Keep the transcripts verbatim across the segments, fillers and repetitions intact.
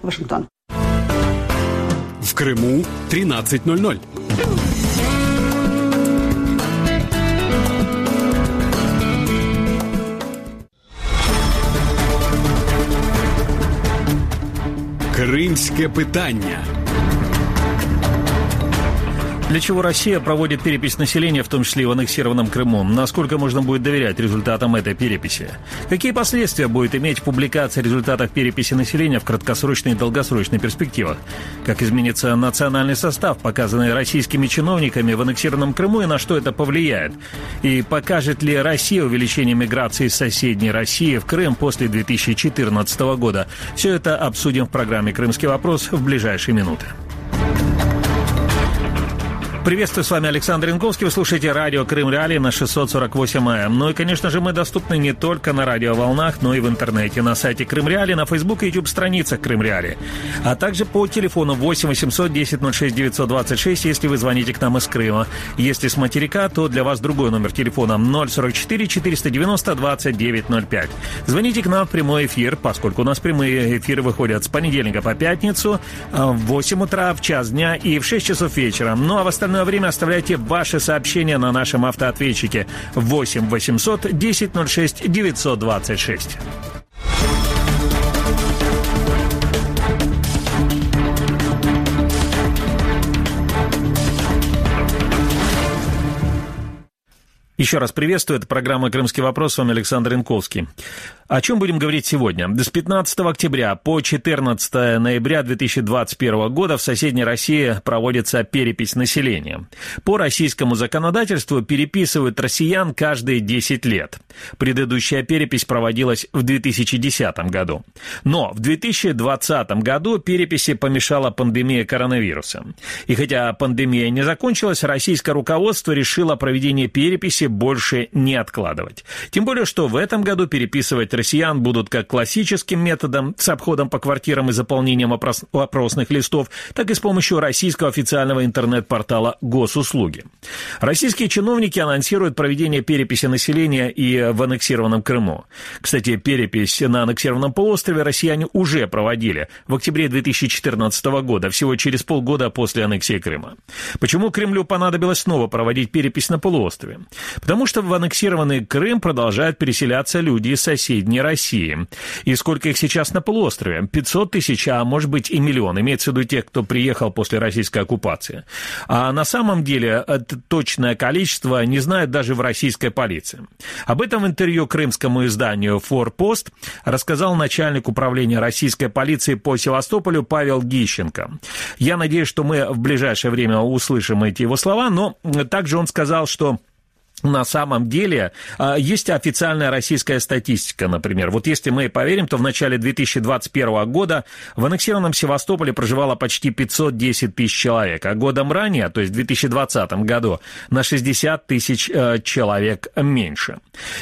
Вашингтон. В Крыму тринадцать ноль ноль. Кримське питання. Для чего Россия проводит перепись населения, в том числе и в аннексированном Крыму? Насколько можно будет доверять результатам этой переписи? Какие последствия будет иметь публикация результатов переписи населения в краткосрочной и долгосрочной перспективах? Как изменится национальный состав, показанный российскими чиновниками в аннексированном Крыму, и на что это повлияет? И покажет ли Россия увеличение миграции из соседней России в Крым после две тысячи четырнадцатого года? Все это обсудим в программе «Крымский вопрос» в ближайшие минуты. Приветствую, с вами Александр Янковский. Вы слушаете радио Крым Реалии на шестьсот сорок восемь АМ. Ну и, конечно же, мы доступны не только на радиоволнах, но и в интернете, на сайте Крым Реалии, на Facebook и YouTube страницах Крым Реалии, а также по телефону восемь восемьсот десять ноль шесть девятьсот двадцать шесть, если вы звоните к нам из Крыма. Если с материка, то для вас другой номер телефона ноль сорок четыре четыреста девяносто двадцать девять ноль пять. Звоните к нам в прямой эфир, поскольку у нас прямые эфиры выходят с понедельника по пятницу в восемь утра, в час дня и в шесть часов вечера. Ну а в остальное время оставляйте ваши сообщения на нашем автоответчике восемь восемьсот десять ноль шесть девятьсот двадцать шесть. Еще раз приветствую, это программа «Крымский вопрос», с вами Александр Янковский. О чем будем говорить сегодня? С пятнадцатого октября по четырнадцатого ноября две тысячи двадцать первого года в соседней России проводится перепись населения. По российскому законодательству переписывают россиян каждые десять лет. Предыдущая перепись проводилась в две тысячи десятом году. Но в две тысячи двадцатом году переписи помешала пандемия коронавируса. И хотя пандемия не закончилась, российское руководство решило проведение переписи больше не откладывать. Тем более, что в этом году переписывать россиян будут как классическим методом с обходом по квартирам и заполнением опрос- опросных листов, так и с помощью российского официального интернет-портала Госуслуги. Российские чиновники анонсируют проведение переписи населения и в аннексированном Крыму. Кстати, перепись на аннексированном полуострове россияне уже проводили в октябре две тысячи четырнадцатого года, всего через полгода после аннексии Крыма. Почему Кремлю понадобилось снова проводить перепись на полуострове? Потому что в аннексированный Крым продолжают переселяться люди из соседней России. И сколько их сейчас на полуострове? пятьсот тысяч, а может быть и миллион. Имеется в виду тех, кто приехал после российской оккупации. А на самом деле это точное количество не знают даже в российской полиции. Об этом в интервью крымскому изданию «Форпост» рассказал начальник управления российской полиции по Севастополю Павел Гищенко. Я надеюсь, что мы в ближайшее время услышим эти его слова, но также он сказал, что на самом деле есть официальная российская статистика, например. Вот если мы поверим, то в начале две тысячи двадцать первого года в аннексированном Севастополе проживало почти пятьсот десять тысяч человек, а годом ранее, то есть в две тысячи двадцатом году, на шестьдесят тысяч человек меньше.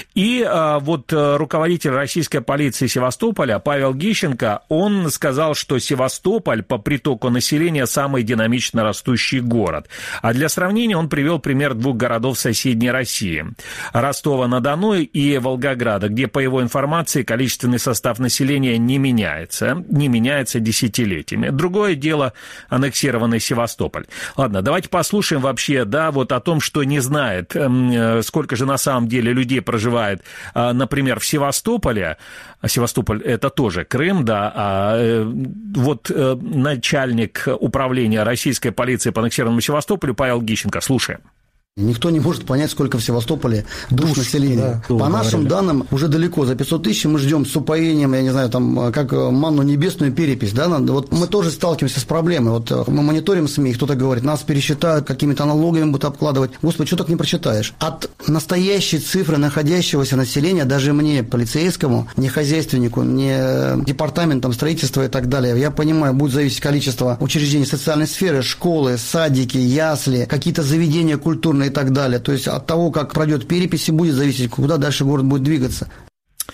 И вот руководитель российской полиции Севастополя Павел Гищенко, он сказал, что Севастополь по притоку населения самый динамично растущий город. А для сравнения он привел пример двух городов соседней России. Ростова-на-Дону и Волгограда, где, по его информации, количественный состав населения не меняется, не меняется десятилетиями. Другое дело аннексированный Севастополь. Ладно, давайте послушаем вообще, да, вот о том, что не знает, сколько же на самом деле людей проживает, например, в Севастополе. Севастополь – это тоже Крым, да, а вот начальник управления российской полиции по аннексированному Севастополю Павел Гищенко. Слушаем. Никто не может понять, сколько в Севастополе душ, душ населения. Да, по нашим говорили. данным, уже далеко за пятьсот тысяч мы ждем с упоением, я не знаю, там, как манну небесную перепись. Да? Вот мы тоже сталкиваемся с проблемой. Вот мы мониторим СМИ, кто-то говорит, нас пересчитают, какими-то налогами будут обкладывать. Господи, что так не прочитаешь? От настоящей цифры находящегося населения, даже мне, полицейскому, не хозяйственнику, не департаментам строительства и так далее, я понимаю, будет зависеть количество учреждений социальной сферы, школы, садики, ясли, какие-то заведения культурные и так далее. То есть от того, как пройдет перепись, будет зависеть, куда дальше город будет двигаться.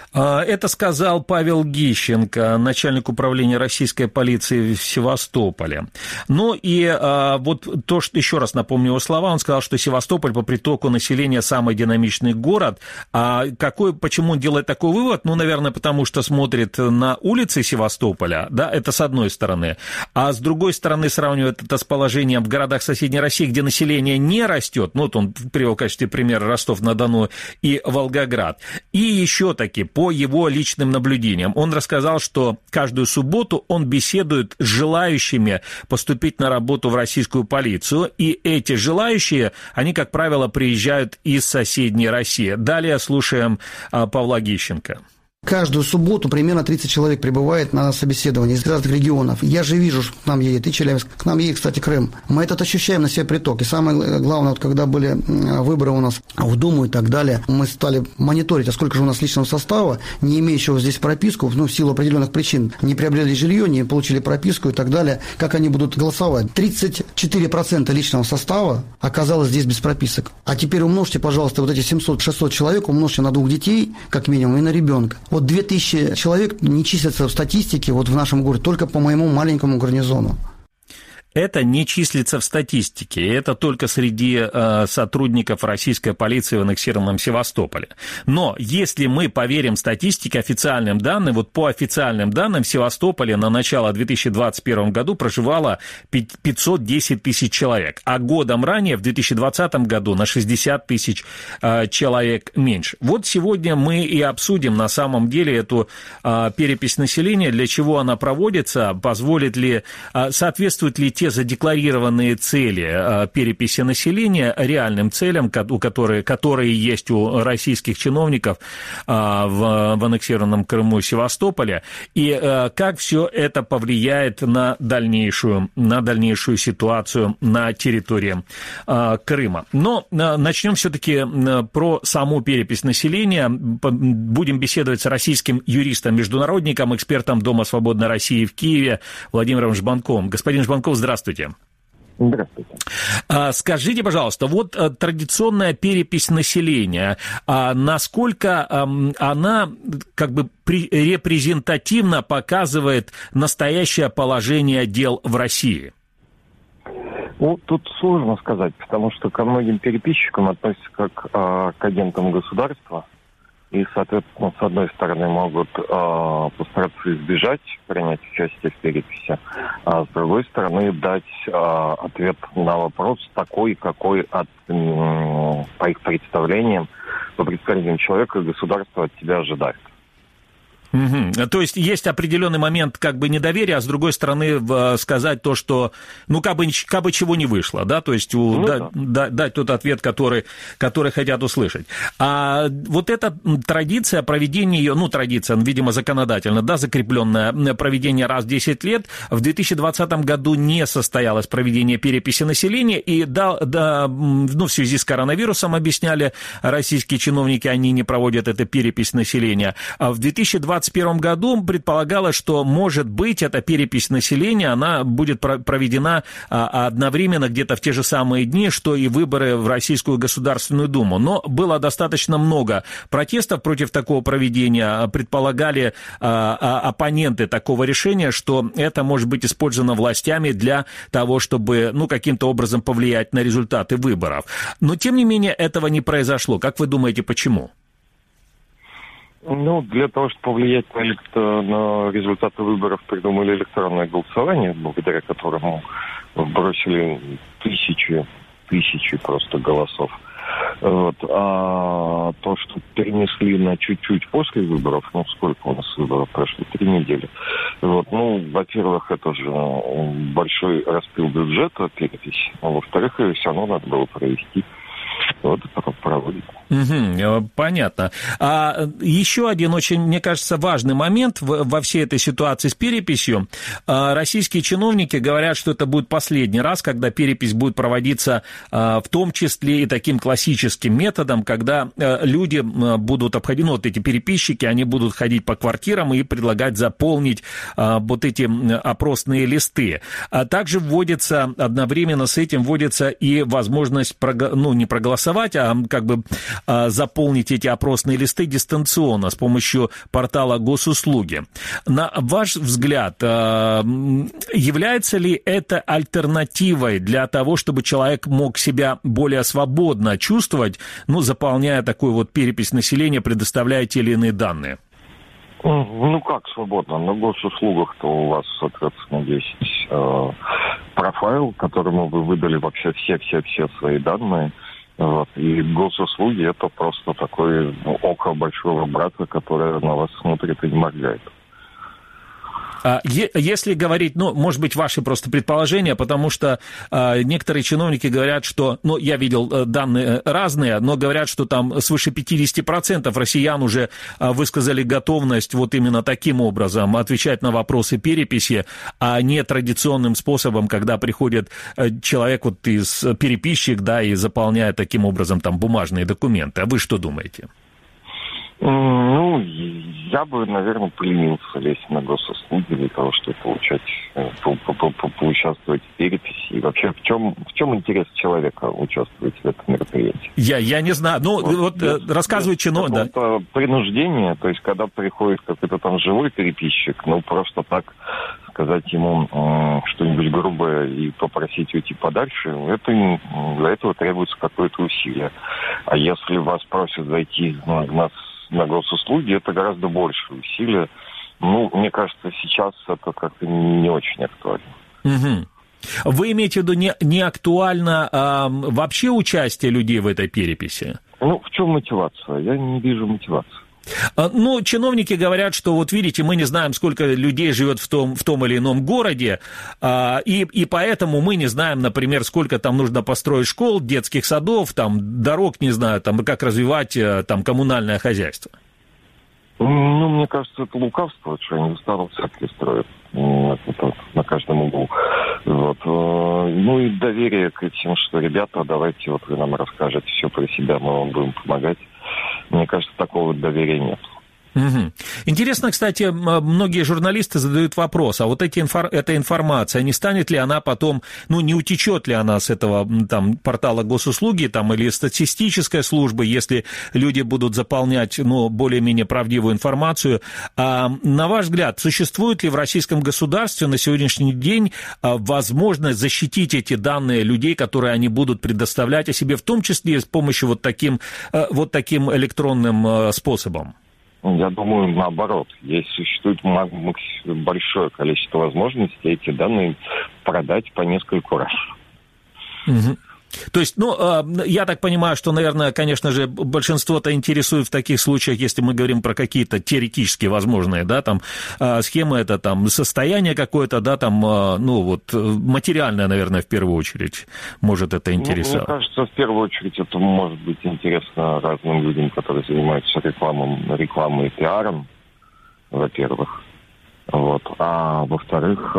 Это сказал Павел Гищенко, начальник управления российской полиции в Севастополе. Ну и вот то, что еще раз напомню его слова, он сказал, что Севастополь по притоку населения самый динамичный город. А какой, почему он делает такой вывод? Ну, наверное, потому что смотрит на улицы Севастополя, да, это с одной стороны. А с другой стороны сравнивает это с положением в городах соседней России, где население не растет. Ну, вот он привел в качестве примера Ростов-на-Дону и Волгоград. И еще таки, по его личным наблюдениям, он рассказал, что каждую субботу он беседует с желающими поступить на работу в российскую полицию, и эти желающие, они, как правило, приезжают из соседней России. Далее слушаем Павла Гищенко. Каждую субботу примерно тридцать человек прибывает на собеседование из разных регионов. Я же вижу, что к нам едет и Челябинск, к нам едет, кстати, Крым. Мы этот ощущаем на себе приток. И самое главное, вот когда были выборы у нас в Думу и так далее, мы стали мониторить, а сколько же у нас личного состава, не имеющего здесь прописку, ну, в силу определенных причин, не приобрели жилье, не получили прописку и так далее, как они будут голосовать. тридцать четыре процента личного состава оказалось здесь без прописок. А теперь умножьте, пожалуйста, вот эти семьсот-шестьсот человек, умножьте на двух детей, как минимум, и на ребенка. Вот две тысячи человек не числятся в статистике вот в нашем городе, только по моему маленькому гарнизону. Это не числится в статистике, это только среди э, сотрудников российской полиции в аннексированном Севастополе. Но если мы поверим статистике, официальным данным, вот по официальным данным в Севастополе на начало две тысячи двадцать первого году проживало пятьсот десять тысяч человек, а годом ранее, в две тысячи двадцатом году, на шестьдесят тысяч э, человек меньше. Вот сегодня мы и обсудим на самом деле эту э, перепись населения, для чего она проводится, позволит ли, э, соответствует ли те задекларированные цели переписи населения реальным целям, которые, которые есть у российских чиновников в, в аннексированном Крыму и Севастополе, и как все это повлияет на дальнейшую, на дальнейшую ситуацию на территории Крыма. Но начнем все-таки про саму перепись населения. Будем беседовать с российским юристом-международником, экспертом Дома свободной России в Киеве Владимиром Жбанковым. Господин Жбанков, здравствуйте. Здравствуйте. Скажите, пожалуйста, вот традиционная перепись населения, насколько она как бы репрезентативно показывает настоящее положение дел в России? Ну, тут сложно сказать, потому что ко многим переписчикам относятся как а, к агентам государства. И, соответственно, с одной стороны, могут э, постараться избежать принять участие в переписи, а с другой стороны, дать э, ответ на вопрос такой, какой от, э, по их представлениям, по представлениям человека государство от тебя ожидает. Угу. То есть есть определенный момент как бы недоверия, а с другой стороны сказать то, что ну как бы, как бы чего не вышло, да, то есть у, ну, да, да. дать тот ответ, который, который хотят услышать. А вот эта традиция проведения ее, ну традиция, видимо, законодательно, да, закрепленная, проведение раз в десять лет, в две тысячи двадцатом году не состоялось проведение переписи населения, и да, да, ну, в связи с коронавирусом, объясняли российские чиновники, они не проводят эту перепись населения. А в две тысячи двадцать первом году предполагалось, что, может быть, эта перепись населения, она будет проведена одновременно где-то в те же самые дни, что и выборы в Российскую Государственную Думу. Но было достаточно много протестов против такого проведения. Предполагали оппоненты такого решения, что это может быть использовано властями для того, чтобы, ну, каким-то образом повлиять на результаты выборов. Но, тем не менее, этого не произошло. Как вы думаете, почему? Ну, для того, чтобы повлиять на, электро... на результаты выборов, придумали электронное голосование, благодаря которому бросили тысячи, тысячи просто голосов. Вот. А то, что перенесли на чуть-чуть после выборов, ну, сколько у нас выборов прошло? Три недели. Вот. Ну, во-первых, это же большой распил бюджета, перепись. А во-вторых, ее все равно надо было провести. Вот это проводит. Угу, понятно. А еще один очень, мне кажется, важный момент в, во всей этой ситуации с переписью. А, российские чиновники говорят, что это будет последний раз, когда перепись будет проводиться а, в том числе и таким классическим методом, когда а, люди будут обходить, ну, вот эти переписчики, они будут ходить по квартирам и предлагать заполнить а, вот эти опросные листы. А также вводится, одновременно с этим вводится и возможность, ну, не проголосовать, проголосовать, а как бы заполнить эти опросные листы дистанционно с помощью портала Госуслуги. На ваш взгляд, является ли это альтернативой для того, чтобы человек мог себя более свободно чувствовать, ну, заполняя такую вот перепись населения, предоставляя те или иные данные? Ну, как свободно? На госуслугах-то у вас, соответственно, есть э, профайл, которому вы выдали вообще все-все-все свои данные. Вот. И госуслуги – это просто такое ну, око большого брата, которое на вас смотрит и не моргает. Если говорить, ну, может быть, ваши просто предположения, потому что э, некоторые чиновники говорят, что, ну, я видел э, данные разные, но говорят, что там свыше пятьдесят процентов россиян уже э, высказали готовность вот именно таким образом отвечать на вопросы переписи, а не традиционным способом, когда приходит э, человек вот из переписчик, да, и заполняет таким образом там бумажные документы. А вы что думаете? Ну, я бы, наверное, поленился лезть на госуслуги для того, чтобы получать, поучаствовать в переписи. И вообще, в чем, в чем интерес человека участвовать в этом мероприятии? Я, я не знаю. Ну, вот, вот без, рассказывает чиновник, да. Принуждение, то есть, когда приходит какой-то там живой переписчик, ну, просто так сказать ему э, что-нибудь грубое и попросить уйти подальше, это, для этого требуется какое-то усилие. А если вас просят зайти на, на на госуслуги, это гораздо больше усилия. Ну, мне кажется, сейчас это как-то не очень актуально. Угу. Вы имеете в виду не, не актуально а, вообще участие людей в этой переписи? Ну, в чем мотивация? Я не вижу мотивации. Ну, чиновники говорят, что вот видите, мы не знаем, сколько людей живет в том, в том или ином городе, и, и поэтому мы не знаем, например, сколько там нужно построить школ, детских садов, там, дорог, не знаю, там, как развивать там, коммунальное хозяйство. Ну, мне кажется, это лукавство, что они в старом церкви строят это, на каждом углу. Вот. Ну и доверие к этим, что, ребята, давайте вот вы нам расскажете все про себя, мы вам будем помогать. Мне кажется, такого доверия нет. Угу. Интересно, кстати, многие журналисты задают вопрос, а вот эти инфор... эта информация, не станет ли она потом, ну, не утечет ли она с этого там, портала Госуслуги там, или статистической службы, если люди будут заполнять, ну, более-менее правдивую информацию. А, на ваш взгляд, существует ли в российском государстве на сегодняшний день возможность защитить эти данные людей, которые они будут предоставлять о себе, в том числе с помощью вот таким, вот таким электронным способом? Я думаю, наоборот. Есть существует большое количество возможностей эти данные продать по нескольку раз. Угу. То есть, ну, я так понимаю, что, наверное, конечно же, большинство-то интересует в таких случаях, если мы говорим про какие-то теоретически возможные, да, там, схемы, это там состояние какое-то, да, там, ну, вот, материальное, наверное, в первую очередь может это интересовать. Ну, мне кажется, в первую очередь это может быть интересно разным людям, которые занимаются рекламой, рекламой и пиаром, во-первых. Вот. А во-вторых,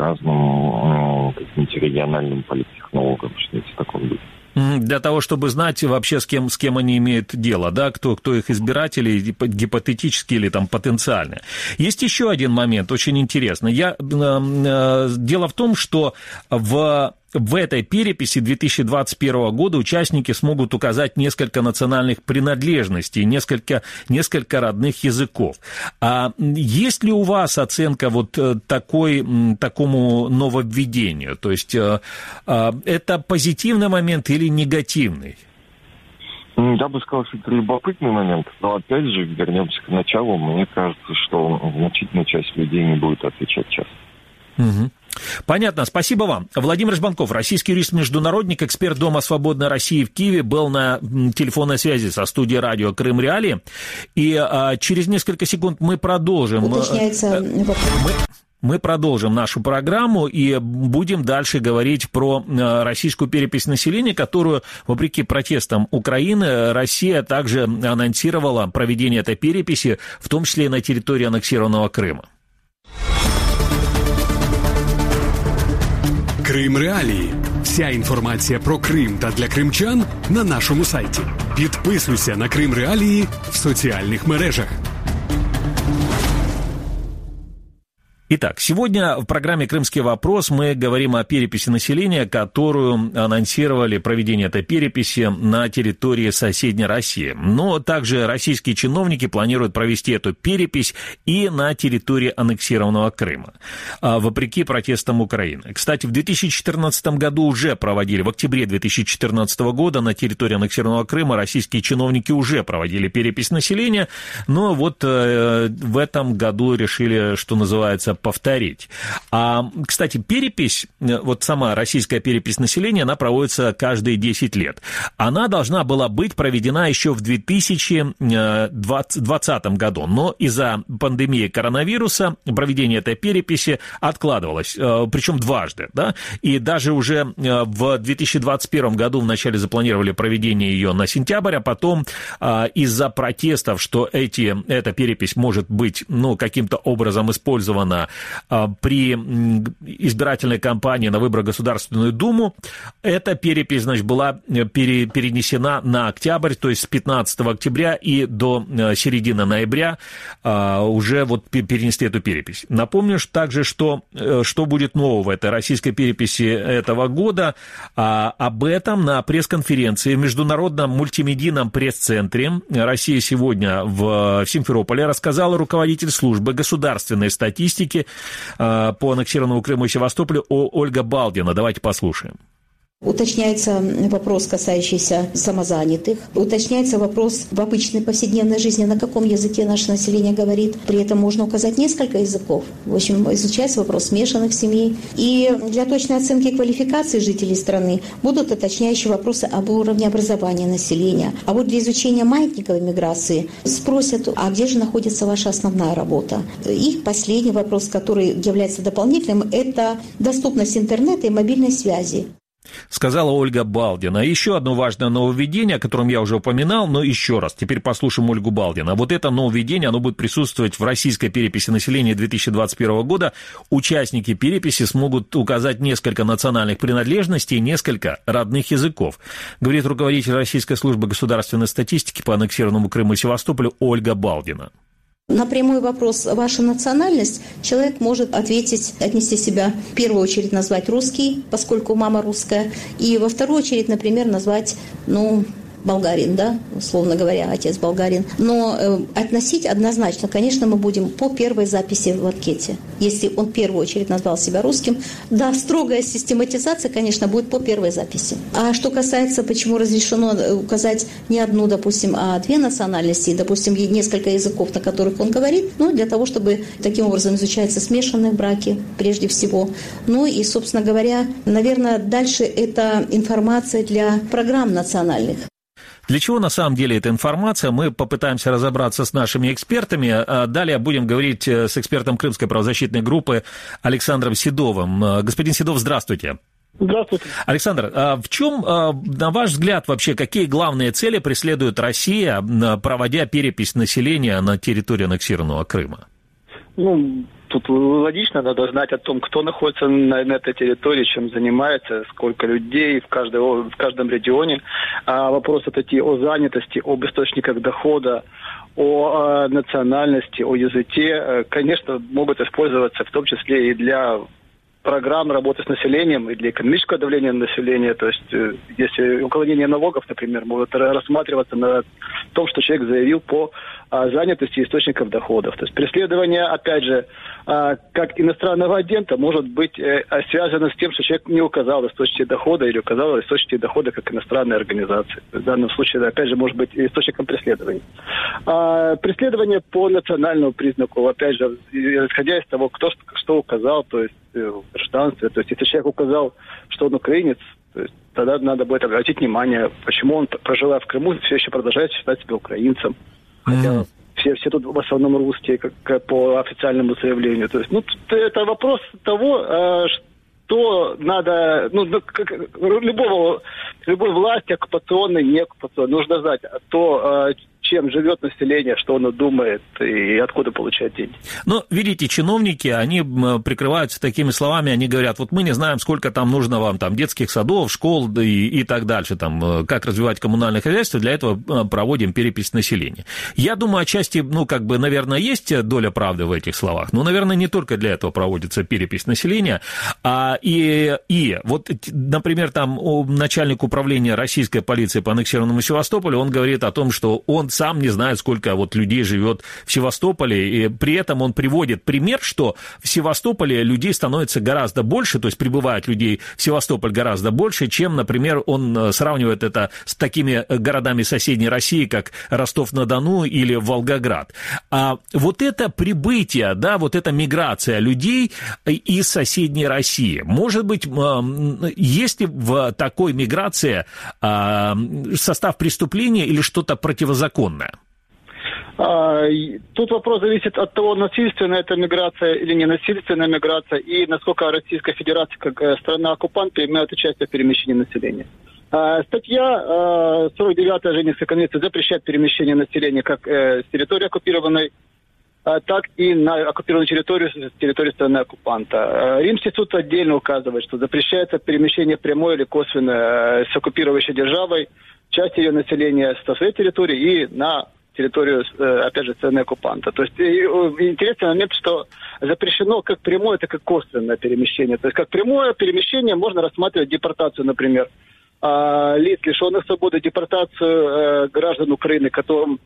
разным каким-то региональным политтехнологам, что это такое будет. Для того, чтобы знать вообще, с кем, с кем они имеют дело, да, кто, кто их избиратели, гипотетически или там потенциально. Есть еще один момент, очень интересный. Я, э, дело в том, что в... В этой переписи две тысячи двадцать первого года участники смогут указать несколько национальных принадлежностей, несколько, несколько родных языков. А есть ли у вас оценка вот такой, такому нововведению? То есть это позитивный момент или негативный? Я бы сказал, что это любопытный момент, но опять же вернемся к началу. Мне кажется, что значительная часть людей не будет отвечать честно. Угу. Понятно, спасибо вам. Владимир Жбанков, российский юрист-международник, эксперт Дома свободной России в Киеве, был на телефонной связи со студией радио Крым Реалии. И а, через несколько секунд мы продолжим. Уточняется... Мы... Мы продолжим нашу программу и будем дальше говорить про российскую перепись населения, которую, вопреки протестам Украины, Россия также анонсировала проведение этой переписи, в том числе и на территории аннексированного Крыма. Крим Реалії. Вся інформація про Крим та для кримчан на нашому сайті. Підписуйся на Крим Реалії в соціальних мережах. Итак, сегодня в программе «Крымский вопрос» мы говорим о переписи населения, которую анонсировали проведение этой переписи на территории соседней России. Но также российские чиновники планируют провести эту перепись и на территории аннексированного Крыма, вопреки протестам Украины. Кстати, в две тысячи четырнадцатом году уже проводили, в октябре две тысячи четырнадцатого года на территории аннексированного Крыма российские чиновники уже проводили перепись населения, но вот в этом году решили, что называется, повторить. А, кстати, перепись, вот сама российская перепись населения, она проводится каждые десять лет. Она должна была быть проведена еще в две тысячи двадцатом году, но из-за пандемии коронавируса проведение этой переписи откладывалось, причем дважды, да, и даже уже в две тысячи двадцать первом году вначале запланировали проведение ее на сентябрь, а потом из-за протестов, что эти, эта перепись может быть, ну, каким-то образом использована при избирательной кампании на выборы в Государственную Думу, эта перепись, значит, была пере, перенесена на октябрь, то есть с пятнадцатого октября и до середины ноября уже вот перенесли эту перепись. Напомню также, что, что будет нового в этой российской переписи этого года. Об этом на пресс-конференции в Международном мультимедийном пресс-центре «Россия сегодня» в Симферополе рассказала руководитель службы государственной статистики по аннексированному Крыму и Севастополю Ольга Балдина. Давайте послушаем. Уточняется вопрос, касающийся самозанятых. Уточняется вопрос в обычной повседневной жизни, на каком языке наше население говорит. При этом можно указать несколько языков. В общем, изучается вопрос смешанных семей. И для точной оценки квалификации жителей страны будут уточняющие вопросы об уровне образования населения. А вот для изучения маятниковой миграции спросят, а где же находится ваша основная работа? И последний вопрос, который является дополнительным, это доступность интернета и мобильной связи. Сказала Ольга Балдина. Еще одно важное нововведение, о котором я уже упоминал, но еще раз, теперь послушаем Ольгу Балдину. Вот это нововведение, оно будет присутствовать в российской переписи населения две тысячи двадцать первого года. Участники переписи смогут указать несколько национальных принадлежностей и несколько родных языков, говорит руководитель Российской службы государственной статистики по аннексированному Крыму и Севастополю Ольга Балдина. На прямой вопрос «Ваша национальность» человек может ответить, отнести себя, в первую очередь назвать русский, поскольку мама русская, и во вторую очередь, например, назвать, ну, болгарин, да, условно говоря, отец болгарин. Но э, относить однозначно, конечно, мы будем по первой записи в анкете. Если он в первую очередь назвал себя русским, да, строгая систематизация, конечно, будет по первой записи. А что касается, почему разрешено указать не одну, допустим, а две национальности, допустим, несколько языков, на которых он говорит, ну, для того, чтобы таким образом изучаются смешанные браки, прежде всего. Ну, и, собственно говоря, наверное, дальше это информация для программ национальных. Для чего на самом деле эта информация? Мы попытаемся разобраться с нашими экспертами. Далее будем говорить с экспертом Крымской правозащитной группы Александром Седовым. Господин Седов, здравствуйте. Здравствуйте. Александр, в чем, на ваш взгляд, вообще, какие главные цели преследует Россия, проводя перепись населения на территории аннексированного Крыма? Ну, тут логично, надо знать о том, кто находится на, на этой территории, чем занимается, сколько людей в, каждой, в каждом регионе. А вопросы такие о занятости, об источниках дохода, о, о национальности, о языке, конечно, могут использоваться в том числе и для программ работы с населением и для экономического давления на население. То есть, если уклонение налогов, например, может рассматриваться на том, что человек заявил по а, занятости источников доходов. То есть, преследование, опять же, а, как иностранного агента может быть э, связано с тем, что человек не указал источники дохода или указал источники дохода как иностранная организация. В данном случае, опять же, может быть источником преследования. А, преследование по национальному признаку, опять же, исходя из того, кто что указал, то есть в гражданстве. То есть, если человек указал, что он украинец, то есть, тогда надо будет обратить внимание, почему он, проживая в Крыму, все еще продолжает считать себя украинцем. Хотя mm-hmm. все, все тут в основном русские, как, как по официальному заявлению. То есть, ну, это вопрос того, что надо, ну, как, любого, любой власти, оккупационной, не оккупационной, нужно знать, то, чем живет население, что оно думает и откуда получает деньги. Но, видите, чиновники, они прикрываются такими словами, они говорят, вот мы не знаем, сколько там нужно вам там детских садов, школ и, и так дальше, там, как развивать коммунальное хозяйство, для этого проводим перепись населения. Я думаю, отчасти, ну, как бы, наверное, есть доля правды в этих словах, но, наверное, не только для этого проводится перепись населения, а и, и вот, например, там начальник управления российской полиции по аннексированному Севастополю, он говорит о том, что он сам не знает, сколько вот людей живет в Севастополе, и при этом он приводит пример, что в Севастополе людей становится гораздо больше, то есть прибывает людей в Севастополь гораздо больше, чем, например, он сравнивает это с такими городами соседней России, как Ростов-на-Дону или Волгоград. А вот это прибытие, да, вот эта миграция людей из соседней России, может быть, есть ли в такой миграции состав преступления или что-то противозаконное? Тут вопрос зависит от того, насильственная это миграция или не насильственная миграция, и насколько Российская Федерация, как страна-оккупант, принимает участие в перемещении населения. Статья сорок девятая Женевской конвенции запрещает перемещение населения как с территории оккупированной, так и на оккупированную территорию с территории страны-оккупанта. Римский суд отдельно указывает, что запрещается перемещение прямое или косвенное с оккупирующей державой части ее населения со своей территории и на территорию, опять же, страны-оккупанта. То есть интересный момент, что запрещено как прямое, так и косвенное перемещение. То есть как прямое перемещение можно рассматривать депортацию, например, лиц, лишенных свободы, депортацию граждан Украины, которым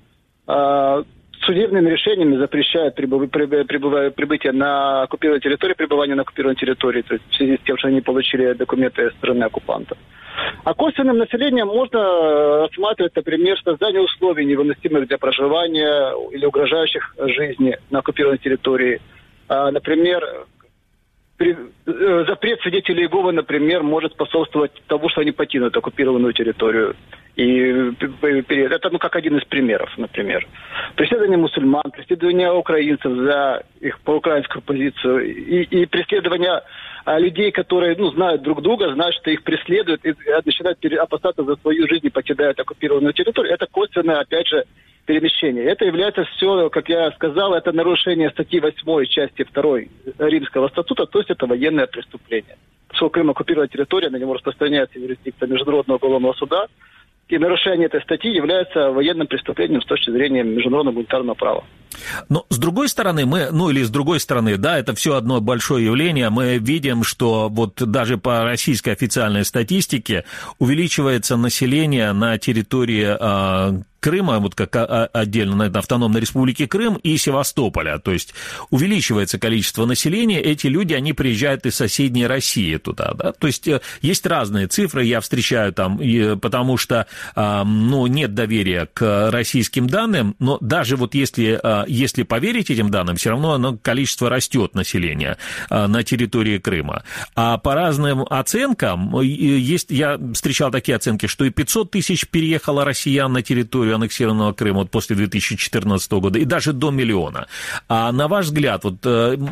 судебными решениями запрещают прибыв... Прибыв... прибытие на оккупированной территории, пребывание на оккупированной территории, то есть в связи с тем, что они получили документы страны-оккупанта. А косвенным населением можно рассматривать, например, создание условий, невыносимых для проживания или угрожающих жизни на оккупированной территории. Например, при... запрет свидетелей Иеговы, например, может способствовать тому, что они покинут оккупированную территорию. И это, ну, как один из примеров, например. Преследование мусульман, преследование украинцев за их проукраинскую позицию и, и преследование а, людей, которые, ну, знают друг друга, знают, что их преследуют и начинают опасаться за свою жизнь и покидают оккупированную территорию. Это косвенное, опять же, перемещение. Это является все, как я сказал, это нарушение статьи восьмой части второй Римского статута, то есть это военное преступление. Поскольку Крым оккупированная территория, на него распространяется юрисдикция Международного уголовного суда, и нарушение этой статьи является военным преступлением с точки зрения международного гуманитарного права. Но с другой стороны, мы, ну или с другой стороны, да, это все одно большое явление, мы видим, что вот даже по российской официальной статистике увеличивается население на территории э, Крыма, вот как отдельно на автономной республике Крым и Севастополя, то есть увеличивается количество населения, эти люди, они приезжают из соседней России туда, да, то есть есть разные цифры, я встречаю там, потому что, ну, нет доверия к российским данным, но даже вот если, если поверить этим данным, все равно оно, количество растет населения на территории Крыма, а по разным оценкам, есть, я встречал такие оценки, что и пятьсот тысяч переехало россиян на территорию аннексированного Крыма вот после две тысячи четырнадцатого года, и даже до миллиона. А на ваш взгляд, вот,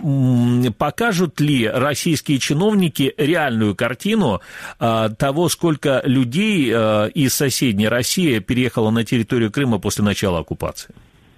покажут ли российские чиновники реальную картину того, сколько людей из соседней России переехало на территорию Крыма после начала оккупации?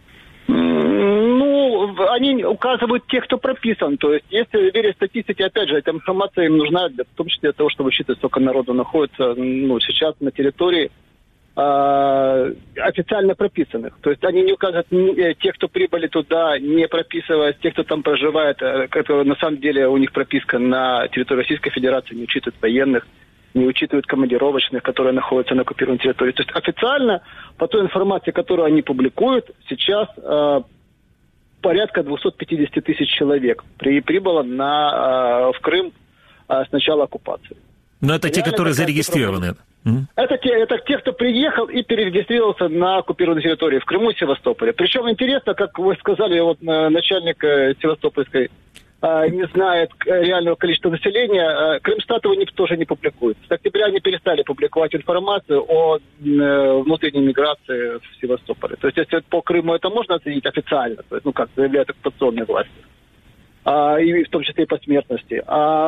Ну, они указывают тех, кто прописан. То есть, если верить статистике, опять же, эта информация им нужна, в том числе для того, чтобы учитывать, сколько народу находится, ну, сейчас на территории официально прописанных. То есть они не указывают тех, кто прибыли туда, не прописываясь, тех, кто там проживает, которые на самом деле у них прописка на территории Российской Федерации, не учитывают военных, не учитывают командировочных, которые находятся на оккупированной территории. То есть официально, по той информации, которую они публикуют, сейчас э, порядка двести пятьдесят тысяч человек при, прибыло на, э, в Крым э, с начала оккупации. Но это реально те, которые зарегистрированы. Это те, это те, кто приехал и перерегистрировался на оккупированной территории в Крыму и Севастополе. Причем интересно, как вы сказали, вот начальник Севастопольской не знает реального количества населения, Крымстат его не, тоже не публикует. С октября они перестали публиковать информацию о внутренней миграции в Севастополе. То есть, если по Крыму это можно оценить официально, то есть, ну как заявляют оккупационные власти, а, и в том числе и по смертности. А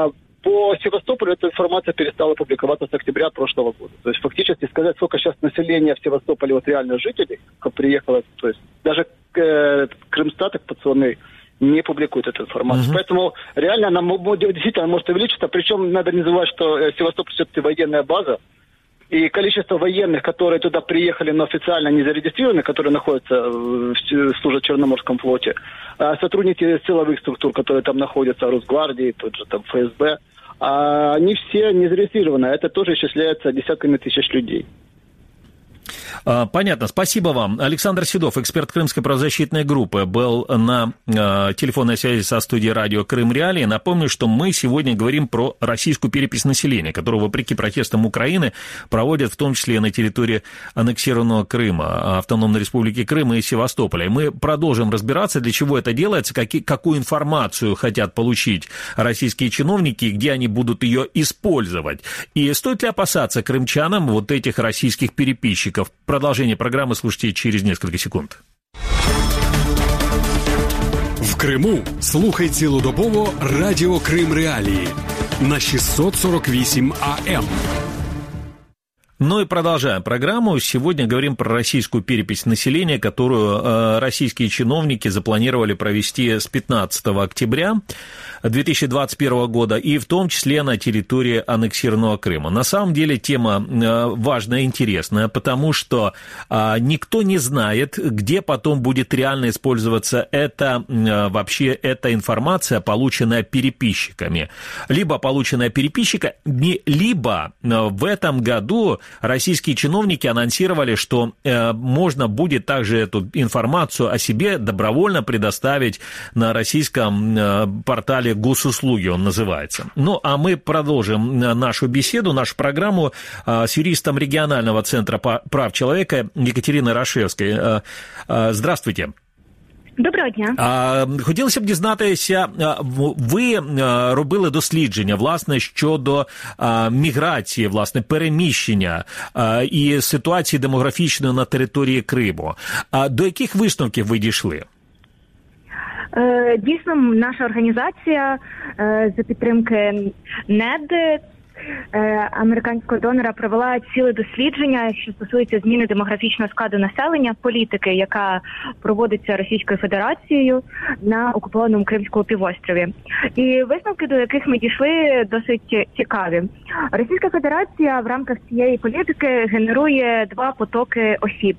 по Севастополю эта информация перестала публиковаться с октября прошлого года. То есть фактически сказать, сколько сейчас населения в Севастополе, вот реально жителей, как приехало, то есть даже э, Крымстат оккупационный не публикует эту информацию. Uh-huh. Поэтому реально она действительно может увеличиться. Причем надо не забывать, что Севастополь все-таки военная база. И количество военных, которые туда приехали, но официально не зарегистрированы, которые находятся, служат в Черноморском флоте, а сотрудники силовых структур, которые там находятся, Росгвардии, тот же там ФСБ, они все не зарегистрированы. Это тоже исчисляется десятками тысяч людей. Понятно, спасибо вам. Александр Седов, эксперт Крымской правозащитной группы, был на э, телефонной связи со студией радио Крым Реалии. Напомню, что мы сегодня говорим про российскую перепись населения, которую, вопреки протестам Украины, проводят в том числе на территории аннексированного Крыма, Автономной Республики Крым и Севастополя. Мы продолжим разбираться, для чего это делается, какие, какую информацию хотят получить российские чиновники, где они будут ее использовать. И стоит ли опасаться крымчанам вот этих российских переписчиков? Продолжение программы слушайте через несколько секунд. В Криму слухай цілодобово Радіо Крим Реалії на шестьсот сорок восемь АМ. Ну и продолжаем программу. Сегодня говорим про российскую перепись населения, которую э, российские чиновники запланировали провести с пятнадцатого октября две тысячи двадцать первого года, и в том числе на территории аннексированного Крыма. На самом деле тема э, важная и интересная, потому что э, никто не знает, где потом будет реально использоваться эта, э, вообще эта информация, полученная переписчиками. Либо полученная переписчиками, либо э, в этом году российские чиновники анонсировали, что э, можно будет также эту информацию о себе добровольно предоставить на российском э, портале «Госуслуги», он называется. Ну, а мы продолжим нашу беседу, нашу программу э, с юристом регионального центра прав человека Екатериной Рашевской. Э, э, здравствуйте. Доброго дня. А, хотілося б дізнатися, ви робили дослідження, власне, щодо а, міграції, власне, переміщення а, і ситуації демографічної на території Криму. А до яких висновків ви дійшли? Дійсно, наша організація за підтримки НЕД, американського донора, провела ціле дослідження, що стосується зміни демографічного складу населення, політики, яка проводиться Російською Федерацією на окупованому Кримському півострові. І висновки, до яких ми дійшли, досить цікаві. Російська Федерація в рамках цієї політики генерує два потоки осіб.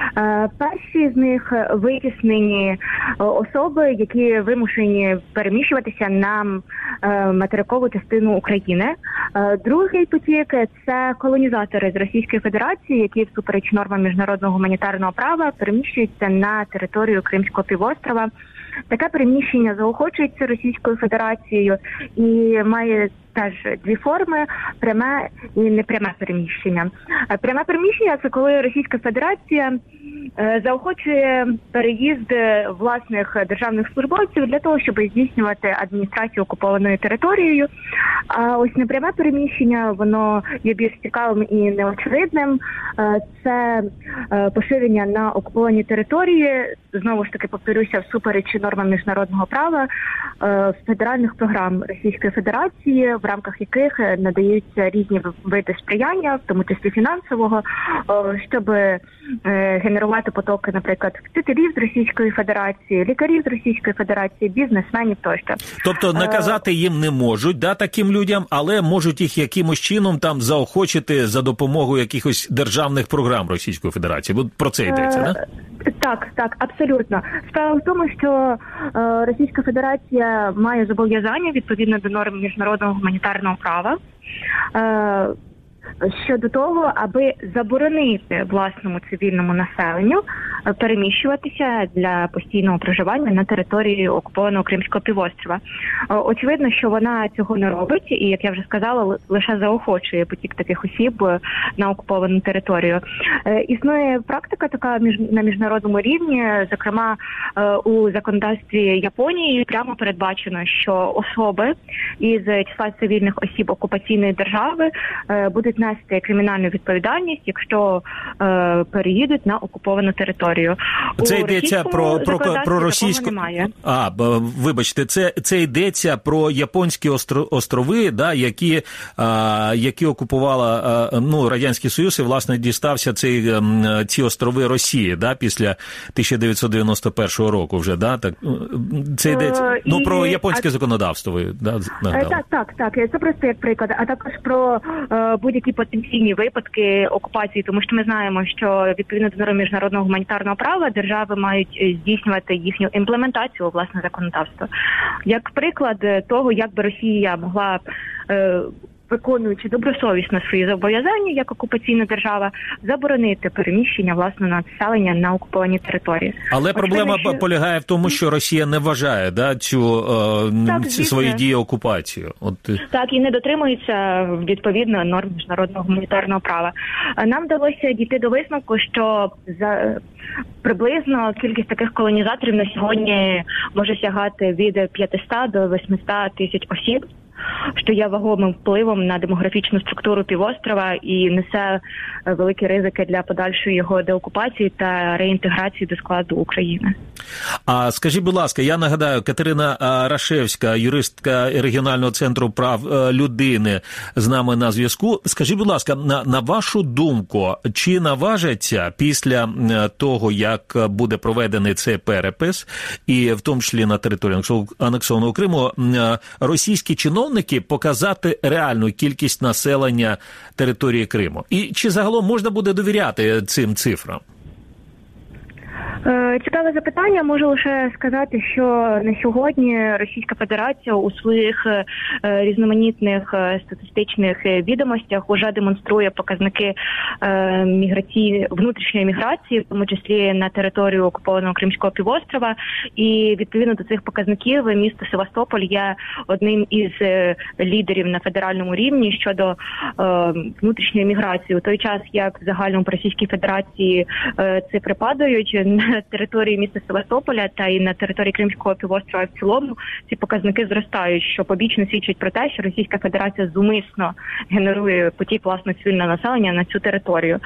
Перші з них витіснені особи, які вимушені переміщуватися на материкову частину України. Другий потік – це колонізатори з Російської Федерації, які всупереч нормам міжнародного гуманітарного права переміщуються на територію Кримського півострова. Таке переміщення заохочується Російською Федерацією і має теж дві форми – пряме і непряме переміщення. Пряме переміщення – це коли Російська Федерація заохочує переїзд власних державних службовців для того, щоб здійснювати адміністрацію окупованою територією. А ось непряме переміщення, воно є більш цікавим і неочевидним. Це поширення на окуповані території, знову ж таки, повторюся, всупереч нормам міжнародного права, федеральних програм Російської Федерації, в рамках яких надаються різні види сприяння, в тому числі фінансового, щоб генерувати потоки, наприклад, вчителів з Російської Федерації, лікарів з Російської Федерації, бізнесменів тощо. Тобто наказати їм не можуть, да, таким людям, але можуть їх якимось чином там заохочити за допомогою якихось державних програм Російської Федерації. От про це йдеться, да? Так, так, абсолютно. Справа в тому, що е, Російська Федерація має зобов'язання відповідно до норм міжнародного гуманітарного права е, щодо того, аби заборонити власному цивільному населенню переміщуватися для постійного проживання на території окупованого Кримського півострова. Очевидно, що вона цього не робить, і, як я вже сказала, лише заохочує потік таких осіб на окуповану територію. Існує практика така на міжнародному рівні, зокрема у законодавстві Японії прямо передбачено, що особи із числа цивільних осіб окупаційної держави будуть можуть нести кримінальну відповідальність, якщо е, переїдуть на окуповану територію. Це У йдеться про, про, про російську... немає. А, вибачте, це, це йдеться про японські остро... острови, да, які, а, які окупувала а, ну, Радянський Союз, і, власне, дістався цей, а, ці острови Росії, да, після тисяча дев'ятсот дев'яносто першого року вже, да? Так, це йдеться, е, ну, про японське а... законодавство ви, да, нагадали. Так, так, так, це просто як приклад, а також про е, будь-які потенційні випадки окупації, тому що ми знаємо, що відповідно до норм міжнародного гуманітарного права держави мають здійснювати їхню імплементацію у власне законодавства. Як приклад того, як би Росія могла, е, виконуючи добросовісно свої зобов'язання як окупаційна держава, заборонити переміщення власне населення на окуповані території. Але Очевидно, проблема що... полягає в тому, що Росія не вважає, да, цю е, так, ці свої дії окупацією. От... Так, і не дотримується відповідно норм міжнародного гуманітарного права. Нам вдалося дійти до висновку, що за приблизно кількість таких колонізаторів на сьогодні може сягати від п'ятисот до восьмисот тисяч осіб, що є вагомим впливом на демографічну структуру півострова і несе великі ризики для подальшої його деокупації та реінтеграції до складу України. А скажіть, будь ласка, я нагадаю, Катерина Рашевська, юристка регіонального центру прав людини, з нами на зв'язку. Скажіть, будь ласка, на, на вашу думку, чи наважаться після того, як буде проведений цей перепис, і в тому числі на території анексованого Криму, російські чиновники показати реальну кількість населення території Криму? І чи загалом можна буде довіряти цим цифрам? Цікаве запитання. Можу лише сказати, що на сьогодні Російська Федерація у своїх різноманітних статистичних відомостях уже демонструє показники міграції, внутрішньої міграції, в тому числі на територію окупованого Кримського півострова. І відповідно до цих показників місто Севастополь є одним із лідерів на федеральному рівні щодо внутрішньої міграції. У той час, як в загальному по Російській Федерації цифри падають, на території міста Севастополя та і на території Кримського півострова в цілому ці показники зростають, що побічно свідчить про те, що Російська Федерація зумисно генерує потік власне цивільного населення на цю територію.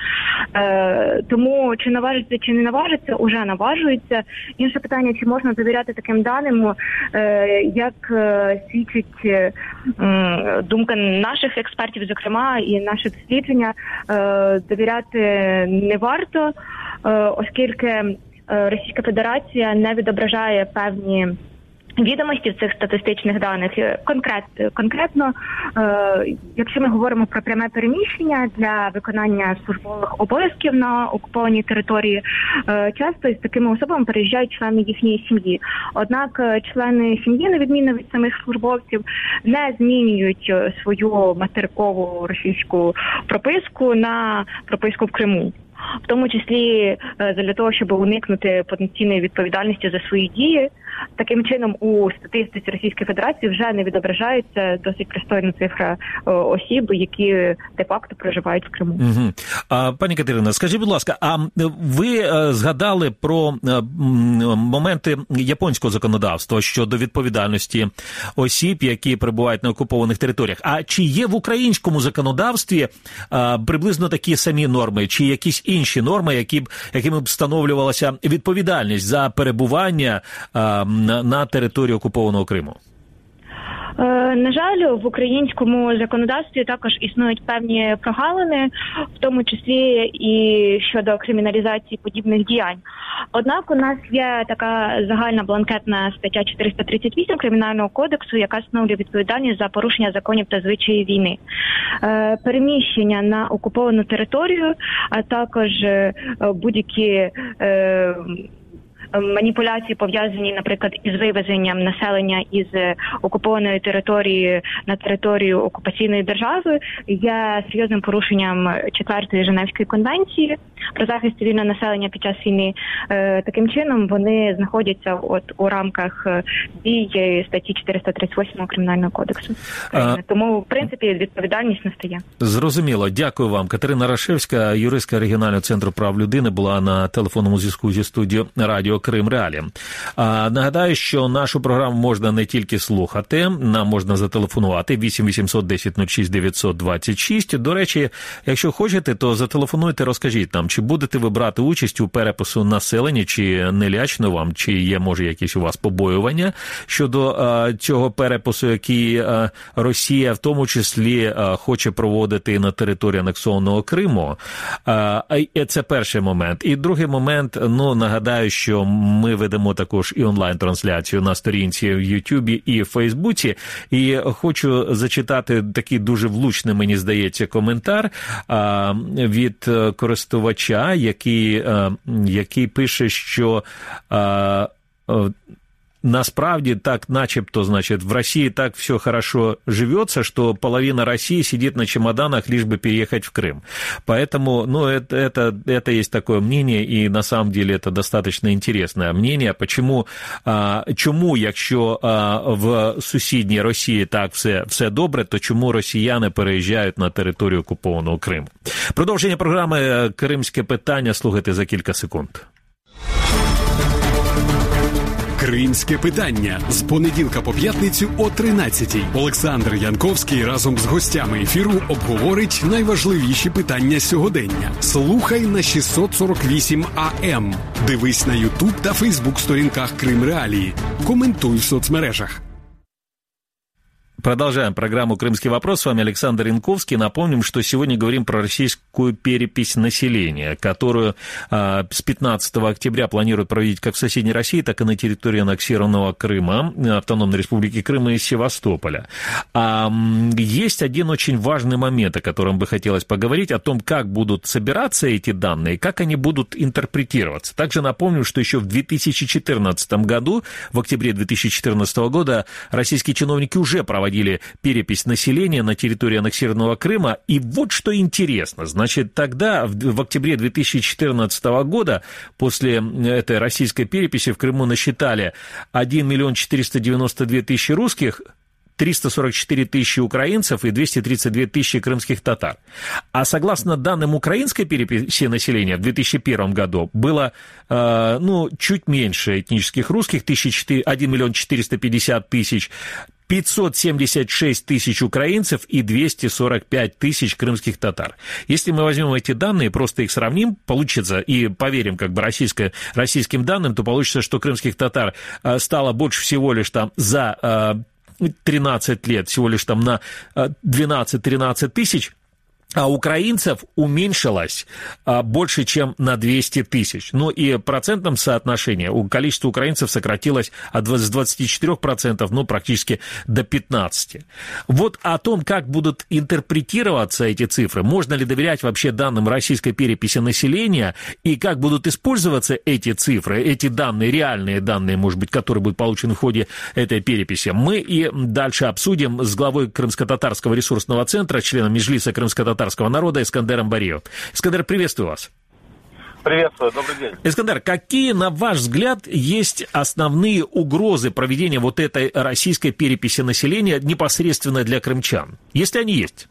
Е, тому чи наважиться, чи не наважиться, уже наважується. Інше питання, чи можна довіряти таким даним, е, як е, свідчить е, думка наших експертів, зокрема, і наше дослідження, е, довіряти не варто, е, оскільки Російська Федерація не відображає певні відомості в цих статистичних даних. Конкрет, конкретно, е, якщо ми говоримо про пряме переміщення для виконання службових обов'язків на окупованій території, е, часто із такими особами переїжджають члени їхньої сім'ї. Однак члени сім'ї, на відміну від самих службовців, не змінюють свою материкову російську прописку на прописку в Криму. В тому числі для того, щоб уникнути потенційної відповідальності за свої дії. Таким чином, у статистиці Російської Федерації вже не відображається досить пристойна цифра осіб, які де-факто проживають в Криму. Угу. А, пані Катерина, скажіть, будь ласка, а ви згадали про моменти японського законодавства щодо відповідальності осіб, які перебувають на окупованих територіях. А чи є в українському законодавстві а, приблизно такі самі норми, чи якісь інші норми, які б, якими б встановлювалася відповідальність за перебування а, на, на території окупованого Криму? На жаль, в українському законодавстві також існують певні прогалини, в тому числі і щодо криміналізації подібних діянь. Однак у нас є така загальна бланкетна стаття чотириста тридцять вісім Кримінального кодексу, яка встановлює відповідальність за порушення законів та звичаїв війни. Переміщення на окуповану територію, а також будь-які маніпуляції, пов'язані, наприклад, із вивезенням населення із окупованої території на територію окупаційної держави, є серйозним порушенням четвертої Женевської конвенції про захист цивільного населення під час війни. Таким чином, вони знаходяться от у рамках дії статті чотириста тридцять вісім Кримінального кодексу. А... Тому, в принципі, відповідальність настає. Зрозуміло. Дякую вам. Катерина Рашевська, юристка регіонального центру прав людини, була на телефонному зв'язку зі студією Радіо Крим Реалі. Нагадаю, що нашу програму можна не тільки слухати, нам можна зателефонувати вісім вісімсот десять нуль шість дев'ятсот двадцять шість. До речі, якщо хочете, то зателефонуйте, розкажіть нам, чи будете ви брати участь у перепису населення, чи не лячно вам, чи є, може, якісь у вас побоювання щодо а, цього перепису, який а, Росія в тому числі а, хоче проводити на території анексованого Криму. А, це перший момент. І другий момент, ну, нагадаю, що ми ведемо також і онлайн-трансляцію на сторінці в Ютубі і в Фейсбуці, і хочу зачитати такий дуже влучний, мені здається, коментар а, від користувача, який, а, який пише, що а, насправді так, начебто, значит, в России так все хорошо живется, что половина России сидит на чемоданах, лишь бы переехать в Крым. Поэтому, ну, это, это, это есть такое мнение, и на самом деле это достаточно интересное мнение. Почему, а, чому, якщо а, в сусідній Росії так все, все добре, то чому росіяни переїжджають на територію окупованого Криму? Продовження програми «Кримське питання» слухайте за кілька секунд. Кримське питання з понеділка по п'ятницю о тринадцятій. Олександр Янковський разом з гостями ефіру обговорить найважливіші питання сьогодення. Слухай на шістсот сорок вісім А М. Дивись на Ютуб та Фейсбук сторінках Крим Реалії. Коментуй в соцмережах. Продолжаем программу «Крымский вопрос». С вами Александр Янковский. Напомним, что сегодня говорим про российскую перепись населения, которую а, с пятнадцатого октября планируют проводить как в соседней России, так и на территории аннексированного Крыма, Автономной Республики Крым и Севастополя. А, есть один очень важный момент, о котором бы хотелось поговорить, о том, как будут собираться эти данные, как они будут интерпретироваться. Также напомню, что еще в две тысячи четырнадцатом году, в октябре две тысячи четырнадцатого года, российские чиновники уже проводили перепись населения на территории аннексированного Крыма. И вот что интересно. Значит, тогда, в октябре две тысячи четырнадцатого года, после этой российской переписи в Крыму насчитали один миллион четыреста девяносто две тысячи русских, триста сорок четыре тысячи украинцев и двести тридцать две тысячи крымских татар. А согласно данным украинской переписи населения в две тысячи первом году было э, ну, чуть меньше этнических русских, один миллион четыреста пятьдесят тысяч, пятьсот семьдесят шесть тысяч украинцев и двести сорок пять тысяч крымских татар. Если мы возьмем эти данные, просто их сравним, получится, и поверим как бы российско, российским данным, то получится, что крымских татар стало больше всего лишь там за тринадцать лет, всего лишь там на двенадцать-тринадцать тысяч, а украинцев уменьшилось а, больше, чем на двести тысяч. Ну и в процентном соотношении количество украинцев сократилось от с двадцати четырёх процентов, ну, практически до пятнадцати процентов. Вот о том, как будут интерпретироваться эти цифры, можно ли доверять вообще данным российской переписи населения, и как будут использоваться эти цифры, эти данные, реальные данные, может быть, которые будут получены в ходе этой переписи, мы и дальше обсудим с главой Крымско-татарского ресурсного центра, членом Меджлиса крымско-татарского народа Искандером Бариевым. Искандер, приветствую вас. Приветствую, добрый день. Искандер, какие, на ваш взгляд, есть основные угрозы проведения вот этой российской переписи населения непосредственно для крымчан, если они есть?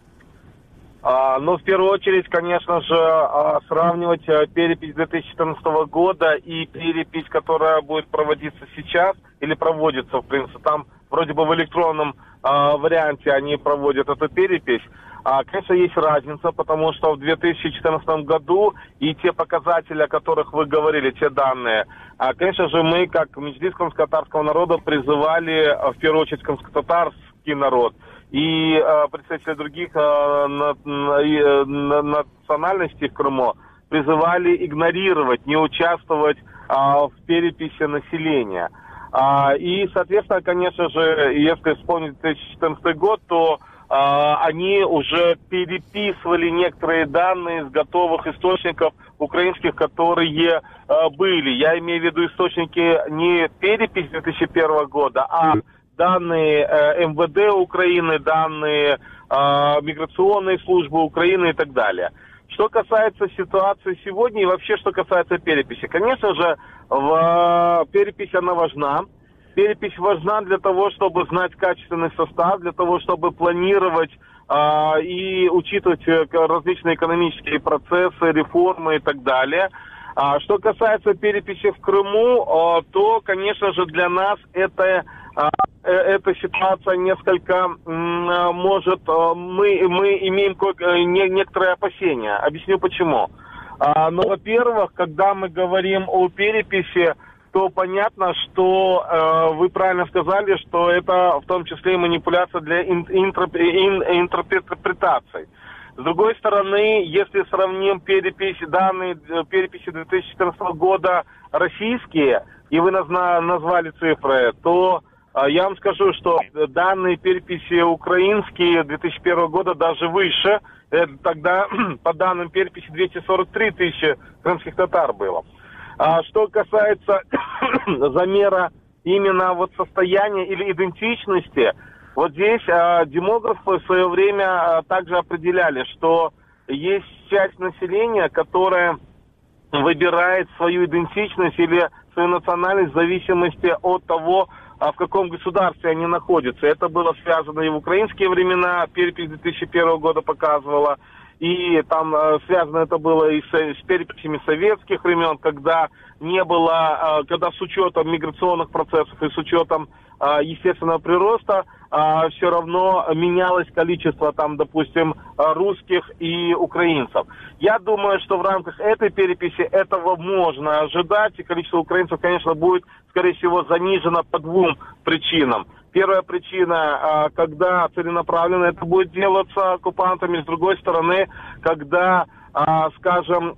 А, ну, в первую очередь, конечно же, а, сравнивать а, перепись две тысячи четырнадцатого года и перепись, которая будет проводиться сейчас, или проводится, в принципе, там вроде бы в электронном а, варианте они проводят эту перепись. А, конечно, есть разница, потому что в две тысячи четырнадцатом году и те показатели, о которых вы говорили, те данные, а, конечно же, мы, как Меджлис крымско-татарского народа, призывали, в первую очередь, крымско-татарский народ и а, представители других а, на, на, на, национальностей в Крыму призывали игнорировать, не участвовать а, в переписи населения. А, и, соответственно, конечно же, если вспомнить две тысячи четырнадцатый год, то они уже переписывали некоторые данные из готовых источников украинских, которые э, были. Я имею в виду источники не перепись две тысячи первого года, а данные э, эм вэ дэ Украины, данные э, миграционной службы Украины и так далее. Что касается ситуации сегодня и вообще, что касается переписи. Конечно же, в, э, перепись она важна. Перепись важна для того, чтобы знать качественный состав, для того, чтобы планировать э, и учитывать различные экономические процессы, реформы и так далее. А что касается переписи в Крыму, то, конечно же, для нас это, эта ситуация несколько может... Мы, мы имеем некоторые опасения. Объясню почему. Ну, во-первых, когда мы говорим о переписи, то понятно, что вы правильно сказали, что это в том числе и манипуляция для интерпретаций. С другой стороны, если сравним перепись, данные переписи две тысячи четырнадцатого года российские, и вы назвали цифры, то я вам скажу, что данные переписи украинские две тысячи первого года даже выше. Тогда по данным переписи двести сорок три тысячи крымских татар было. А что касается замера именно вот состояния или идентичности, вот здесь а, демографы в свое время а, также определяли, что есть часть населения, которая выбирает свою идентичность или свою национальность в зависимости от того, а в каком государстве они находятся. Это было связано и в украинские времена, перепись две тысячи первого года показывала, и там э, связано это было и с, с переписями советских времен, когда не было, э, когда с учетом миграционных процессов и с учетом э, естественного прироста э, все равно менялось количество там, допустим, русских и украинцев. Я думаю, что в рамках этой переписи этого можно ожидать, и количество украинцев, конечно, будет, скорее всего, занижено по двум причинам. Первая причина, когда целенаправленно это будет делаться оккупантами, с другой стороны, когда, скажем,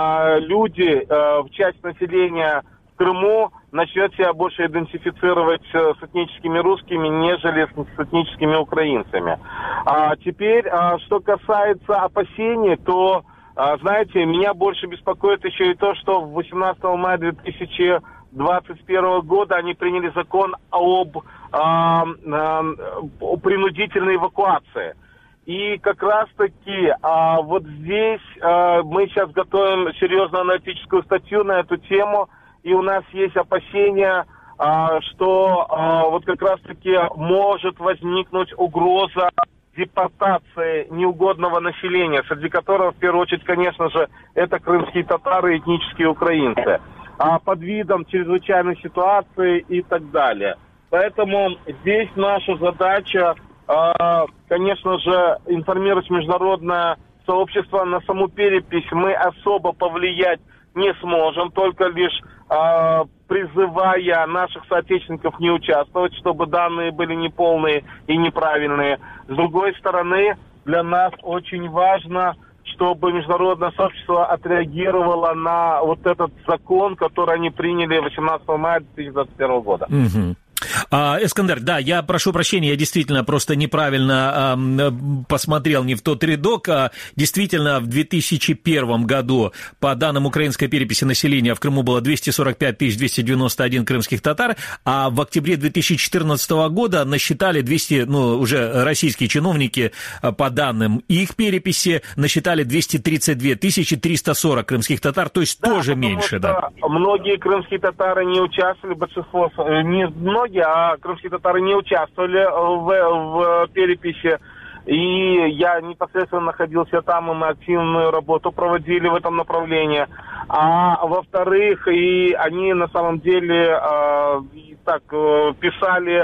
люди, часть населения в Крыму начнет себя больше идентифицировать с этническими русскими, нежели с этническими украинцами. А теперь, что касается опасений, то, знаете, меня больше беспокоит еще и то, что восемнадцатого мая две тысячи двадцать первого года они приняли закон об а, а, о принудительной эвакуации. И как раз-таки а, вот здесь а, мы сейчас готовим серьезную аналитическую статью на эту тему, и у нас есть опасения, а, что а, вот как раз-таки может возникнуть угроза депортации неугодного населения, среди которого в первую очередь, конечно же, это крымские татары и этнические украинцы, а под видом чрезвычайной ситуации и так далее. Поэтому здесь наша задача, конечно же, информировать международное сообщество. На саму перепись мы особо повлиять не сможем, только лишь призывая наших соотечественников не участвовать, чтобы данные были неполные и неправильные. С другой стороны, для нас очень важно, чтобы международное сообщество отреагировало на вот этот закон, который они приняли восемнадцатого мая две тысячи двадцать первого года. Угу. А, Эскандер, да, я прошу прощения, я действительно просто неправильно а, посмотрел не в тот рядок. А, действительно, в две тысячи первом году, по данным украинской переписи населения, в Крыму было двести сорок пять тысяч двести девяносто один крымских татар, а в октябре две тысячи четырнадцатого года насчитали двести, ну, уже российские чиновники, по данным их переписи, насчитали двести тридцать две тысячи триста сорок крымских татар, то есть да, тоже меньше, да. Многие крымские татары не участвовали, большинство, не многие, а крымские татары не участвовали в, в переписи. И я непосредственно находился там, и мы активную работу проводили в этом направлении. А во-вторых, и они на самом деле э, так э, писали,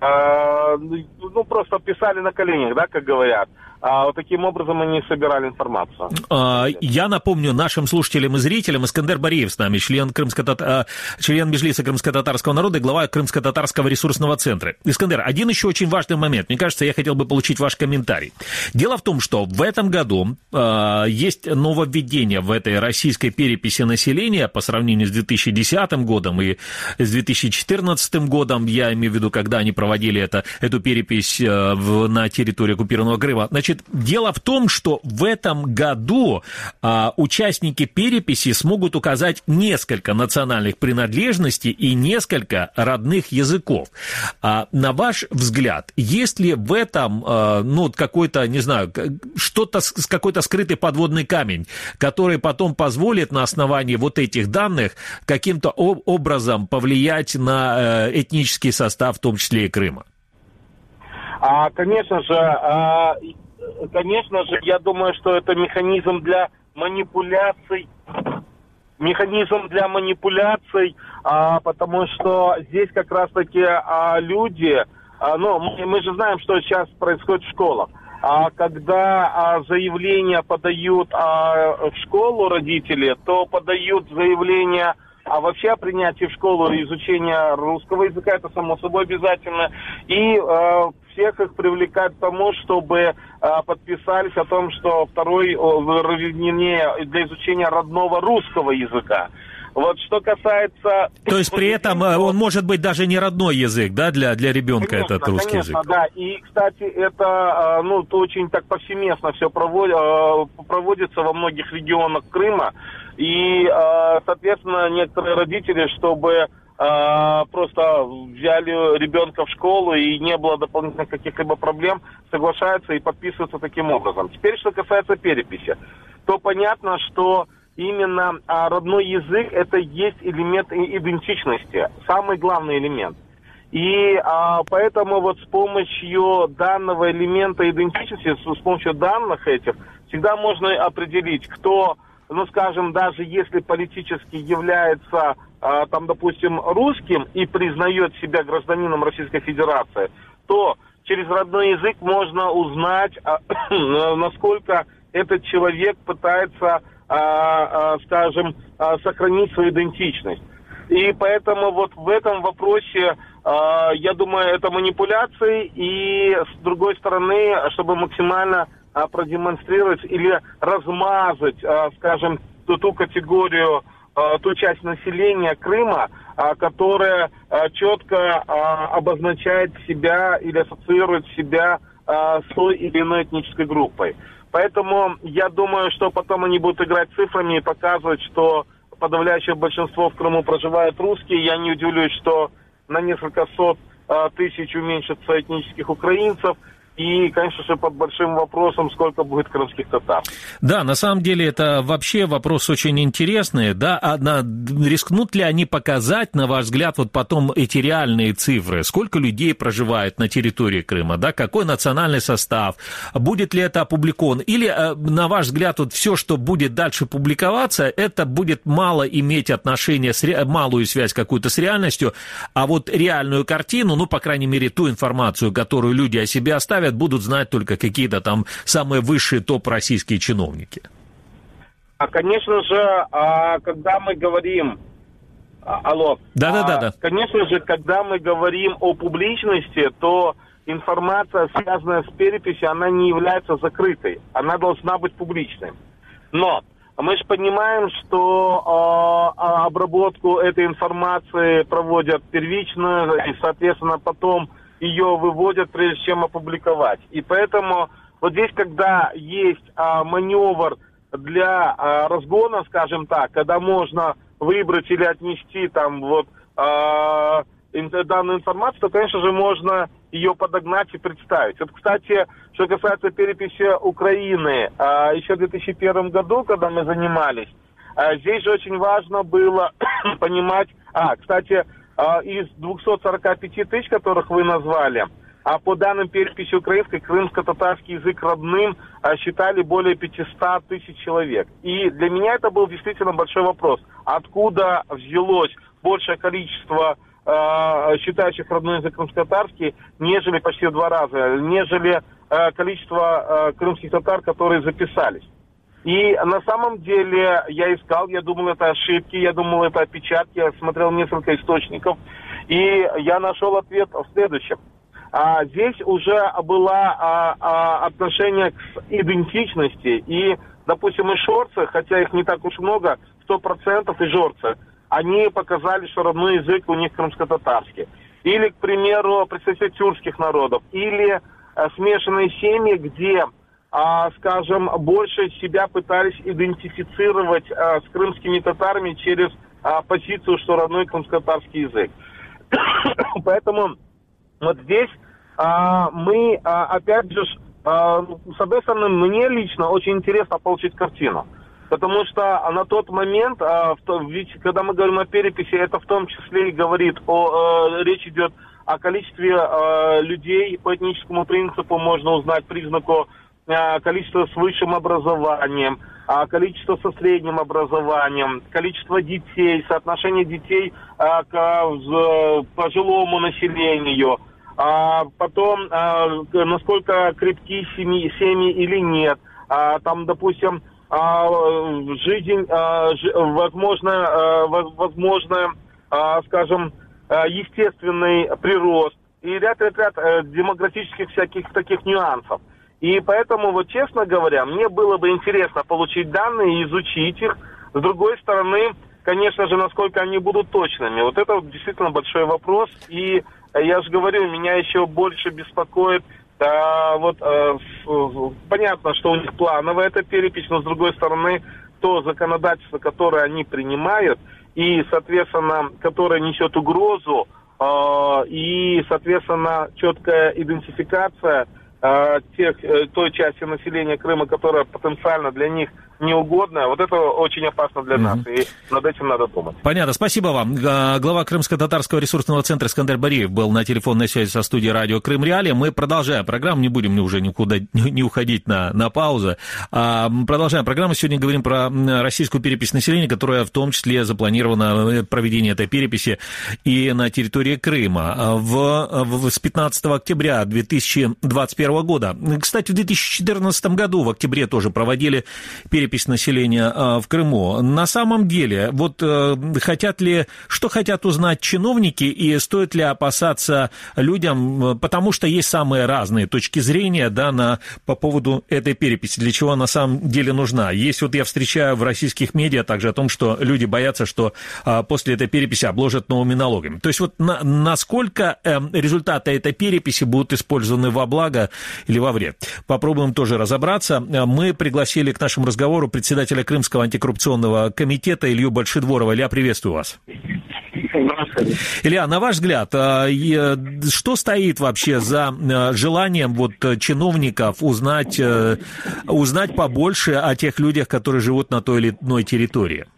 э, ну просто писали на коленях, да, как говорят. А вот таким образом они собирали информацию. Я напомню нашим слушателям и зрителям, Искандер Бариев с нами, член, крымско-татар... член Меджлиса крымско-татарского народа и глава крымско-татарского ресурсного центра. Искандер, один еще очень важный момент. Мне кажется, я хотел бы получить ваш комментарий. Дело в том, что в этом году э, есть нововведение в этой российской переписи населения по сравнению с две тысячи десятым годом и с две тысячи четырнадцатым годом, я имею в виду, когда они проводили это, эту перепись э, в, на территории оккупированного Крыма. Значит, дело в том, что в этом году а, участники переписи смогут указать несколько национальных принадлежностей и несколько родных языков. А, на ваш взгляд, есть ли в этом, а, ну, какой-то, не знаю, что-то, какой-то скрытый подводный камень, который потом позволит на основании вот этих данных каким-то образом повлиять на этнический состав, в том числе и Крыма? А, конечно же, а... Конечно же, я думаю, что это механизм для манипуляций механизм для манипуляций, а, потому что здесь как раз-таки а, люди, а, ну, мы, мы же знаем, что сейчас происходит в школах. А когда а, заявления подают а, в школу родители, то подают заявление а вообще о принятии в школу изучения русского языка, это само собой обязательно. И э, всех их привлекают к тому, чтобы э, подписались о том, что второй, вернее, для изучения родного русского языка. Вот что касается... То есть при этом он может быть даже не родной язык, да, для, для ребенка, конечно, этот русский конечно, язык? Да, и, кстати, это, ну, то очень так повсеместно все проводится во многих регионах Крыма. И, соответственно, некоторые родители, чтобы просто взяли ребенка в школу и не было дополнительных каких-либо проблем, соглашаются и подписываются таким образом. Теперь, что касается переписи, то понятно, что именно родной язык – это есть элемент идентичности, самый главный элемент. И а, поэтому вот с помощью данного элемента идентичности, с, с помощью данных этих, всегда можно определить, кто, ну скажем, даже если политически является, а, там, допустим, русским и признает себя гражданином Российской Федерации, то через родной язык можно узнать, а, насколько этот человек пытается, а, а, скажем, а, сохранить свою идентичность. И поэтому вот в этом вопросе, э, я думаю, это манипуляции, и с другой стороны, чтобы максимально э, продемонстрировать или размазать, э, скажем, ту, ту категорию, э, ту часть населения Крыма, э, которая э, четко э, обозначает себя или ассоциирует себя э, с той или иной этнической группой. Поэтому я думаю, что потом они будут играть цифрами и показывать, что подавляющее большинство в Крыму проживают русские. Я не удивлюсь, что на несколько сот а, тысяч уменьшится этнических украинцев. И, конечно же, под большим вопросом, сколько будет крымских татар. Да, на самом деле это вообще вопрос очень интересный, да, а на, рискнут ли они показать, на ваш взгляд, вот потом эти реальные цифры, сколько людей проживает на территории Крыма, да, какой национальный состав, будет ли это опубликовано, или, на ваш взгляд, вот все, что будет дальше публиковаться, это будет мало иметь отношение, с ре... малую связь какую-то с реальностью, а вот реальную картину, ну, по крайней мере, ту информацию, которую люди о себе оставят, будут знать только какие-то там самые высшие топ-российские чиновники. А, конечно же, когда мы говорим... Алло. Да-да-да. Конечно же, когда мы говорим о публичности, то информация, связанная с переписью, она не является закрытой. Она должна быть публичной. Но мы же понимаем, что э, обработку этой информации проводят первичную, и, соответственно, потом ее выводят, прежде чем опубликовать. И поэтому вот здесь, когда есть а, маневр для а, разгона, скажем так, когда можно выбрать или отнести там вот а, данную информацию, то, конечно же, можно ее подогнать и представить. Вот, кстати, что касается переписи Украины, а, еще в две тысячи первом году, когда мы занимались, а, здесь же очень важно было понимать... А, кстати, из двухсот сорока пяти тысяч, которых вы назвали, а по данным переписи украинской, крымско-татарский язык родным считали более пятьсот тысяч человек. И для меня это был действительно большой вопрос. Откуда взялось большее количество э, считающих родной язык крымско-татарский, нежели почти в два раза, нежели э, количество э, крымских татар, которые записались. И на самом деле я искал, я думал, это ошибки, я думал, это опечатки, я смотрел несколько источников, и я нашел ответ в следующем. А, здесь уже было а, а, отношение к идентичности, и, допустим, и шорцы, хотя их не так уж много, сто процентов и жорцы, они показали, что родной язык у них крымско-татарский. Или, к примеру, представители тюркских народов, или а, смешанные семьи, где... А, скажем, больше себя пытались идентифицировать а, с крымскими татарами через а, позицию, что родной крымско-татарский язык. Поэтому вот здесь а, мы, а, опять же, а, с одной стороны, мне лично очень интересно получить картину. Потому что на тот момент, а, в то, ведь, когда мы говорим о переписи, это в том числе и говорит о, а, речь идет о количестве а, людей по этническому принципу, можно узнать признаку количество с высшим образованием, количество со средним образованием, количество детей, соотношение детей к пожилому населению, потом насколько крепкие семьи, семьи или нет, там, допустим, жизнь, возможно, возможно, скажем, естественный прирост и ряд-ряд демографических всяких таких нюансов. И поэтому, вот честно говоря, мне было бы интересно получить данные и изучить их. С другой стороны, конечно же, насколько они будут точными. Вот это действительно большой вопрос. И я же говорю, меня еще больше беспокоит, а, вот а, понятно, что у них плановая эта перепись, но с другой стороны, то законодательство, которое они принимают, и, соответственно, которое несет угрозу, а, и, соответственно, четкая идентификация тех, той части населения Крыма, которая потенциально для них неугодная, вот это очень опасно для нас, mm-hmm. и над этим надо думать. Понятно, спасибо вам. Глава Крымско-татарского ресурсного центра Искандер Бариев был на телефонной связи со студией радио Крым Реалии. Мы продолжаем программу, не будем уже никуда не уходить на, на паузу. А, продолжаем программу. Сегодня говорим про российскую перепись населения, которая в том числе запланирована проведение этой переписи и на территории Крыма. В, в, с пятнадцатого октября две тысячи двадцать первого года. Кстати, в две тысячи четырнадцатом году в октябре тоже проводили перепись перепись населения в Крыму. На самом деле, вот хотят ли, что хотят узнать чиновники, и стоит ли опасаться людям, потому что есть самые разные точки зрения, да, на, по поводу этой переписи, для чего она на самом деле нужна. Есть вот я встречаю в российских медиа также о том, что люди боятся, что после этой переписи обложат новыми налогами. То есть вот на, насколько результаты этой переписи будут использованы во благо или во вред. Попробуем тоже разобраться. Мы пригласили к нашему разговору председателя Крымского антикоррупционного комитета Илью Большедворова. Илья, приветствую вас. Илья, на ваш взгляд, что стоит вообще за желанием вот чиновников узнать, узнать побольше о тех людях, которые живут на той или иной территории?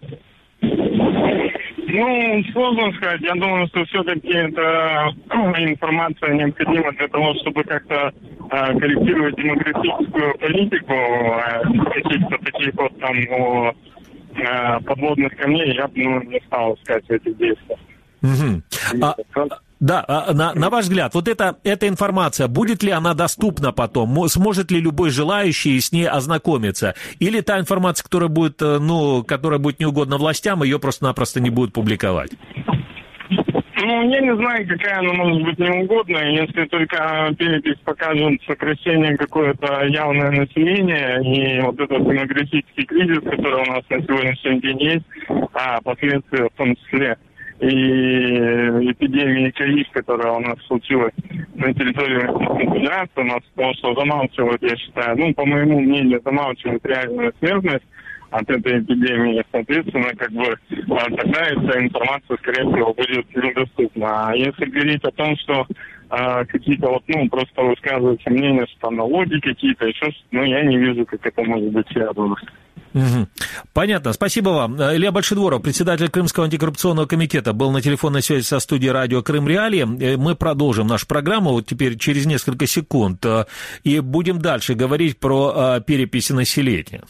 Ну, сложно сказать. Я думаю, что все-таки эта информация необходима для того, чтобы как-то э, корректировать демографическую политику. Э, каких-то таких вот там о, э, подводных камней я бы ну, не стал искать в этих действиях. Угу. А, да, на, на ваш взгляд, вот эта, эта информация, будет ли она доступна потом? Сможет ли любой желающий с ней ознакомиться? Или та информация, которая будет, ну, которая будет неугодна властям, ее просто-напросто не будут публиковать? Ну, я не знаю, какая она может быть неугодная, если только перепись покажет сокращение какое-то явное населения, и вот этот демографический кризис, который у нас на сегодняшний день есть, а последствия в том числе и эпидемии ковид, которая у нас случилась на территории Российской Федерации, у нас потому что замалчивают, я считаю, ну, по моему мнению, замалчивают реальную смертность от этой эпидемии, соответственно, как бы тогда эта информация, скорее всего, будет недоступна. А если говорить о том, что а, какие-то вот, ну, просто высказываются мнения, что там налоги какие-то, еще что-то, ну, я не вижу, как это может быть связано. Угу. Понятно. Спасибо вам. Илья Большедворов, председатель Крымского антикоррупционного комитета, был на телефонной связи со студией радио Крым Реалии. Мы продолжим нашу программу вот теперь через несколько секунд и будем дальше говорить про перепись населения.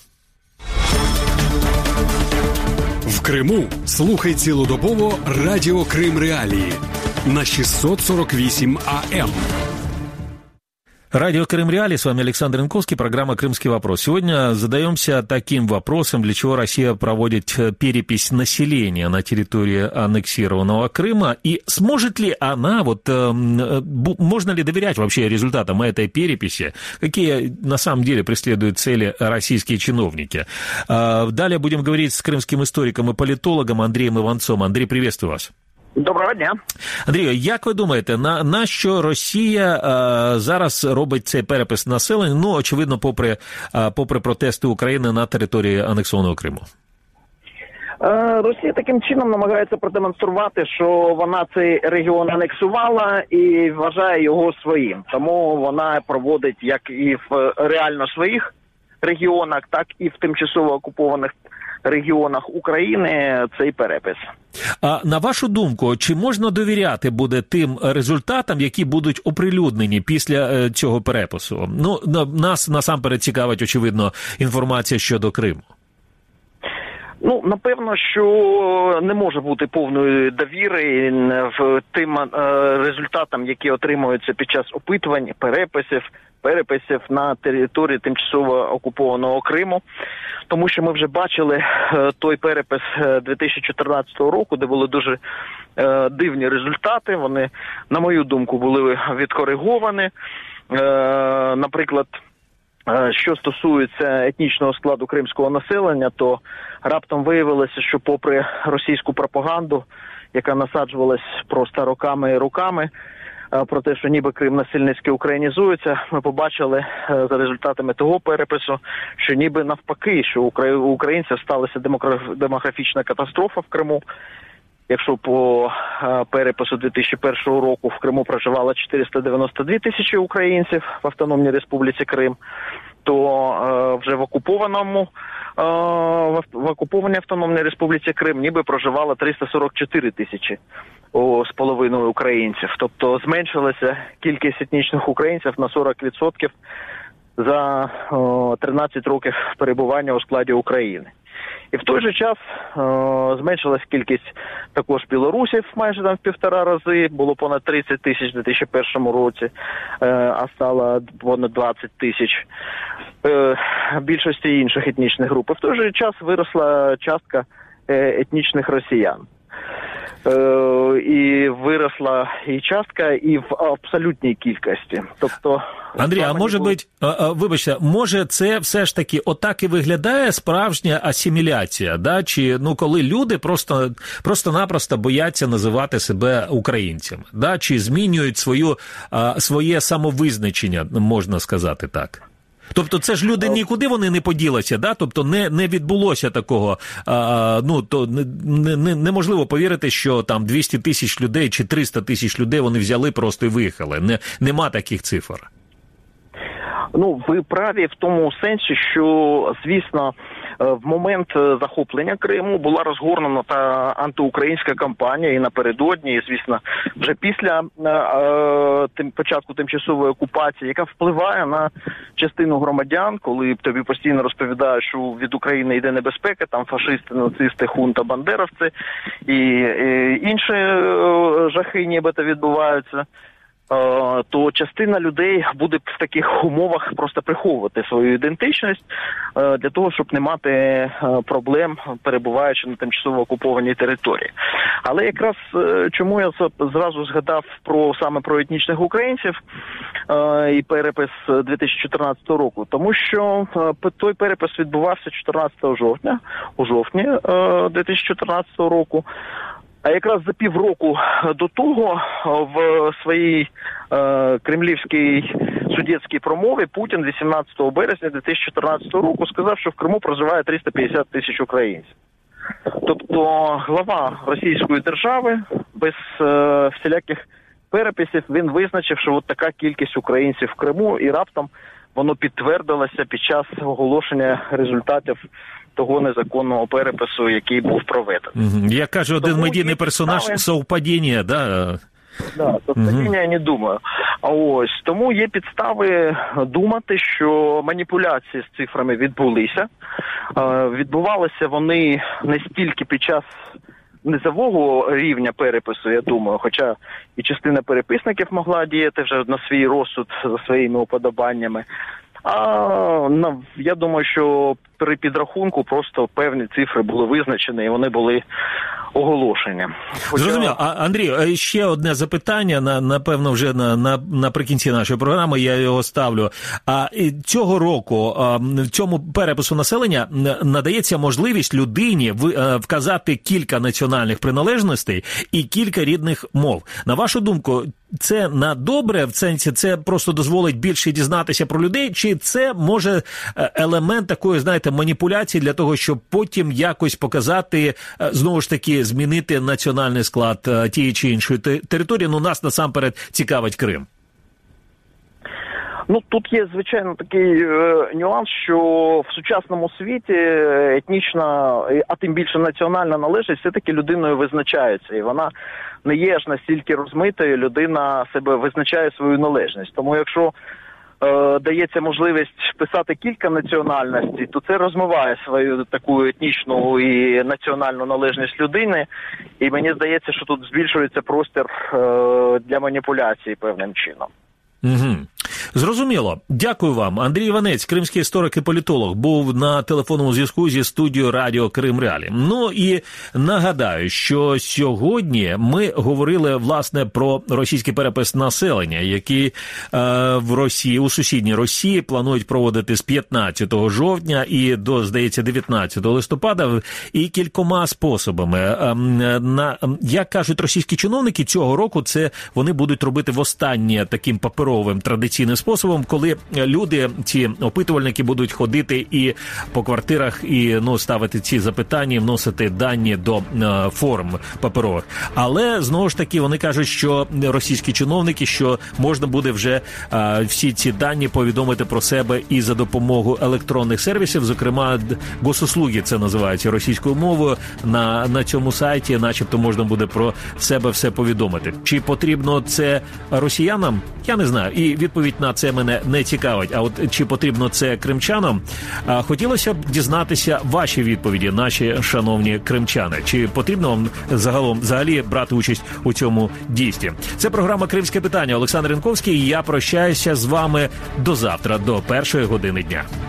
В Криму слухай цілодобово радіо Крим Реалії на шестьсот сорок восемь АМ. Радио Крым Реалии, с вами Александр Янковский, программа «Крымский вопрос». Сегодня задаемся таким вопросом, для чего Россия проводит перепись населения на территории аннексированного Крыма, и сможет ли она, вот, можно ли доверять вообще результатам этой переписи, какие на самом деле преследуют цели российские чиновники. Далее будем говорить с крымским историком и политологом Андреем Иванцом. Андрей, приветствую вас. Доброго дня. Андрію, як ви думаєте, на, на що Росія е, зараз робить цей перепис населення, ну, очевидно, попри, е, попри протести України на території анексованого Криму? Е, Росія таким чином намагається продемонструвати, що вона цей регіон анексувала і вважає його своїм. Тому вона проводить як і в реально своїх регіонах, так і в тимчасово окупованих регіонах України цей перепис. А на вашу думку, чи можна довіряти буде тим результатам, які будуть оприлюднені після цього перепису? Ну, нас насамперед цікавить, очевидно, інформація щодо Криму. Ну, напевно, що не може бути повної довіри в тим е, результатам, які отримуються під час опитувань, переписів, переписів на території тимчасово окупованого Криму. Тому що ми вже бачили е, той перепис дві тисячі чотирнадцятого року, де були дуже е, дивні результати. Вони, на мою думку, були відкориговані. Е, наприклад, що стосується етнічного складу кримського населення, то раптом виявилося, що попри російську пропаганду, яка насаджувалась просто роками і роками, про те, що ніби Крим насильницьки українізується, ми побачили за результатами того перепису, що ніби навпаки, що у українців сталася демографічна катастрофа в Криму. Якщо по перепису дві тисячі першого року в Криму проживало чотириста дев'яносто дві тисячі українців в Автономній Республіці Крим, то вже в окупованому в окупованій Автономній Республіці Крим ніби проживало триста сорок чотири тисячі з половиною українців. Тобто зменшилася кількість етнічних українців на сорок відсотків за тринадцять років перебування у складі України. І в той же час о, зменшилась кількість також білорусів майже там в півтора рази, було понад тридцять тисяч в дві тисячі першому році, е, а стало понад двадцять тисяч е, більшості інших етнічних груп. І в той же час виросла частка е, етнічних росіян. Е, і виросла і частка, і в абсолютній кількості. Тобто, Андрій, а може бути, вибачте, може це все ж таки отак і виглядає справжня асиміляція, да? Чи, ну, коли люди просто, просто-напросто бояться називати себе українцями, да? Чи змінюють свою, своє самовизначення, можна сказати так? Тобто це ж люди нікуди вони не поділися, да? Тобто не, не відбулося такого, а, ну, то не, не, неможливо повірити, що там двісті тисяч людей чи триста тисяч людей вони взяли просто і виїхали. Не, нема таких цифр. Ну, ви праві в тому сенсі, що, звісно, в момент захоплення Криму була розгорнена та антиукраїнська кампанія і напередодні, і, звісно, вже після е, тим, початку тимчасової окупації, яка впливає на частину громадян, коли тобі постійно розповідають, що від України йде небезпека, там фашисти, нацисти, хунта, бандеровці і, і інші е, жахи нібито відбуваються. То частина людей буде в таких умовах просто приховувати свою ідентичність для того, щоб не мати проблем, перебуваючи на тимчасово окупованій території. Але якраз чому я зразу згадав про саме про етнічних українців і перепис дві тисячі чотирнадцятого року, тому що той перепис відбувався чотирнадцятого жовтня, у жовтні дві тисячі чотирнадцятого року. А якраз за півроку до того в своїй е, кремлівській суддівській промові Путін вісімнадцятого березня дві тисячі чотирнадцятого року сказав, що в Криму проживає триста п'ятдесят тисяч українців. Тобто глава Російської держави без е, всіляких переписів він визначив, що от така кількість українців в Криму, і раптом воно підтвердилося під час оголошення результатів того незаконного перепису, який був проведений. Як каже один медійний персонаж, совпадіння, да? Да, совпадіння, я не думаю. А ось, тому є підстави думати, що маніпуляції з цифрами відбулися. Відбувалися вони не стільки під час низового рівня перепису, я думаю, хоча і частина переписників могла діяти вже на свій розсуд за своїми уподобаннями. А ну, я думаю, що при підрахунку просто певні цифри були визначені і вони були оголошені. Хоча... Зрозуміло. А, Андрій, ще одне запитання, на, напевно, вже на, на, наприкінці нашої програми, я його ставлю. А цього року а, в цьому перепису населення надається можливість людині вказати кілька національних приналежностей і кілька рідних мов. На вашу думку, це на добре, в сенсі це просто дозволить більше дізнатися про людей, чи це може елемент такої, знаєте, маніпуляції для того, щоб потім якось показати, знову ж таки, змінити національний склад тієї чи іншої території? Ну, нас насамперед цікавить Крим. Ну, тут є, звичайно, такий е, нюанс, що в сучасному світі етнічна, а тим більше національна належність все-таки людиною визначається. І вона не є аж настільки розмитою, людина себе визначає свою належність. Тому якщо е, дається можливість писати кілька національностей, то це розмиває свою таку етнічну і національну належність людини. І мені здається, що тут збільшується простір е, для маніпуляції певним чином. Угу. Зрозуміло. Дякую вам. Андрій Іванець, кримський історик і політолог, був на телефонному зв'язку зі студією радіо Крим Реалі. Ну і нагадаю, що сьогодні ми говорили, власне, про російський перепис населення, який е, в Росії, у сусідній Росії планують проводити з п'ятнадцятого жовтня і до, здається, дев'ятнадцятого листопада, і кількома способами. Е, на, як кажуть російські чиновники, цього року це вони будуть робити востаннє таким паперовим традиційним способом, коли люди, ці опитувальники, будуть ходити і по квартирах і ну ставити ці запитання, вносити дані до е, форм паперових. Але знову ж таки вони кажуть, що російські чиновники, що можна буде вже е, всі ці дані повідомити про себе і за допомогою електронних сервісів, зокрема госуслуги, це називається російською мовою, на, на цьому сайті, начебто можна буде про себе все повідомити. Чи потрібно це росіянам? Я не знаю. І відповідь на це мене не цікавить. А от чи потрібно це кримчанам? А, хотілося б дізнатися ваші відповіді, наші шановні кримчани. Чи потрібно вам загалом взагалі брати участь у цьому дійстві? Це програма «Кримське питання». Олександр Янковський. Я прощаюся з вами до завтра, до першої години дня.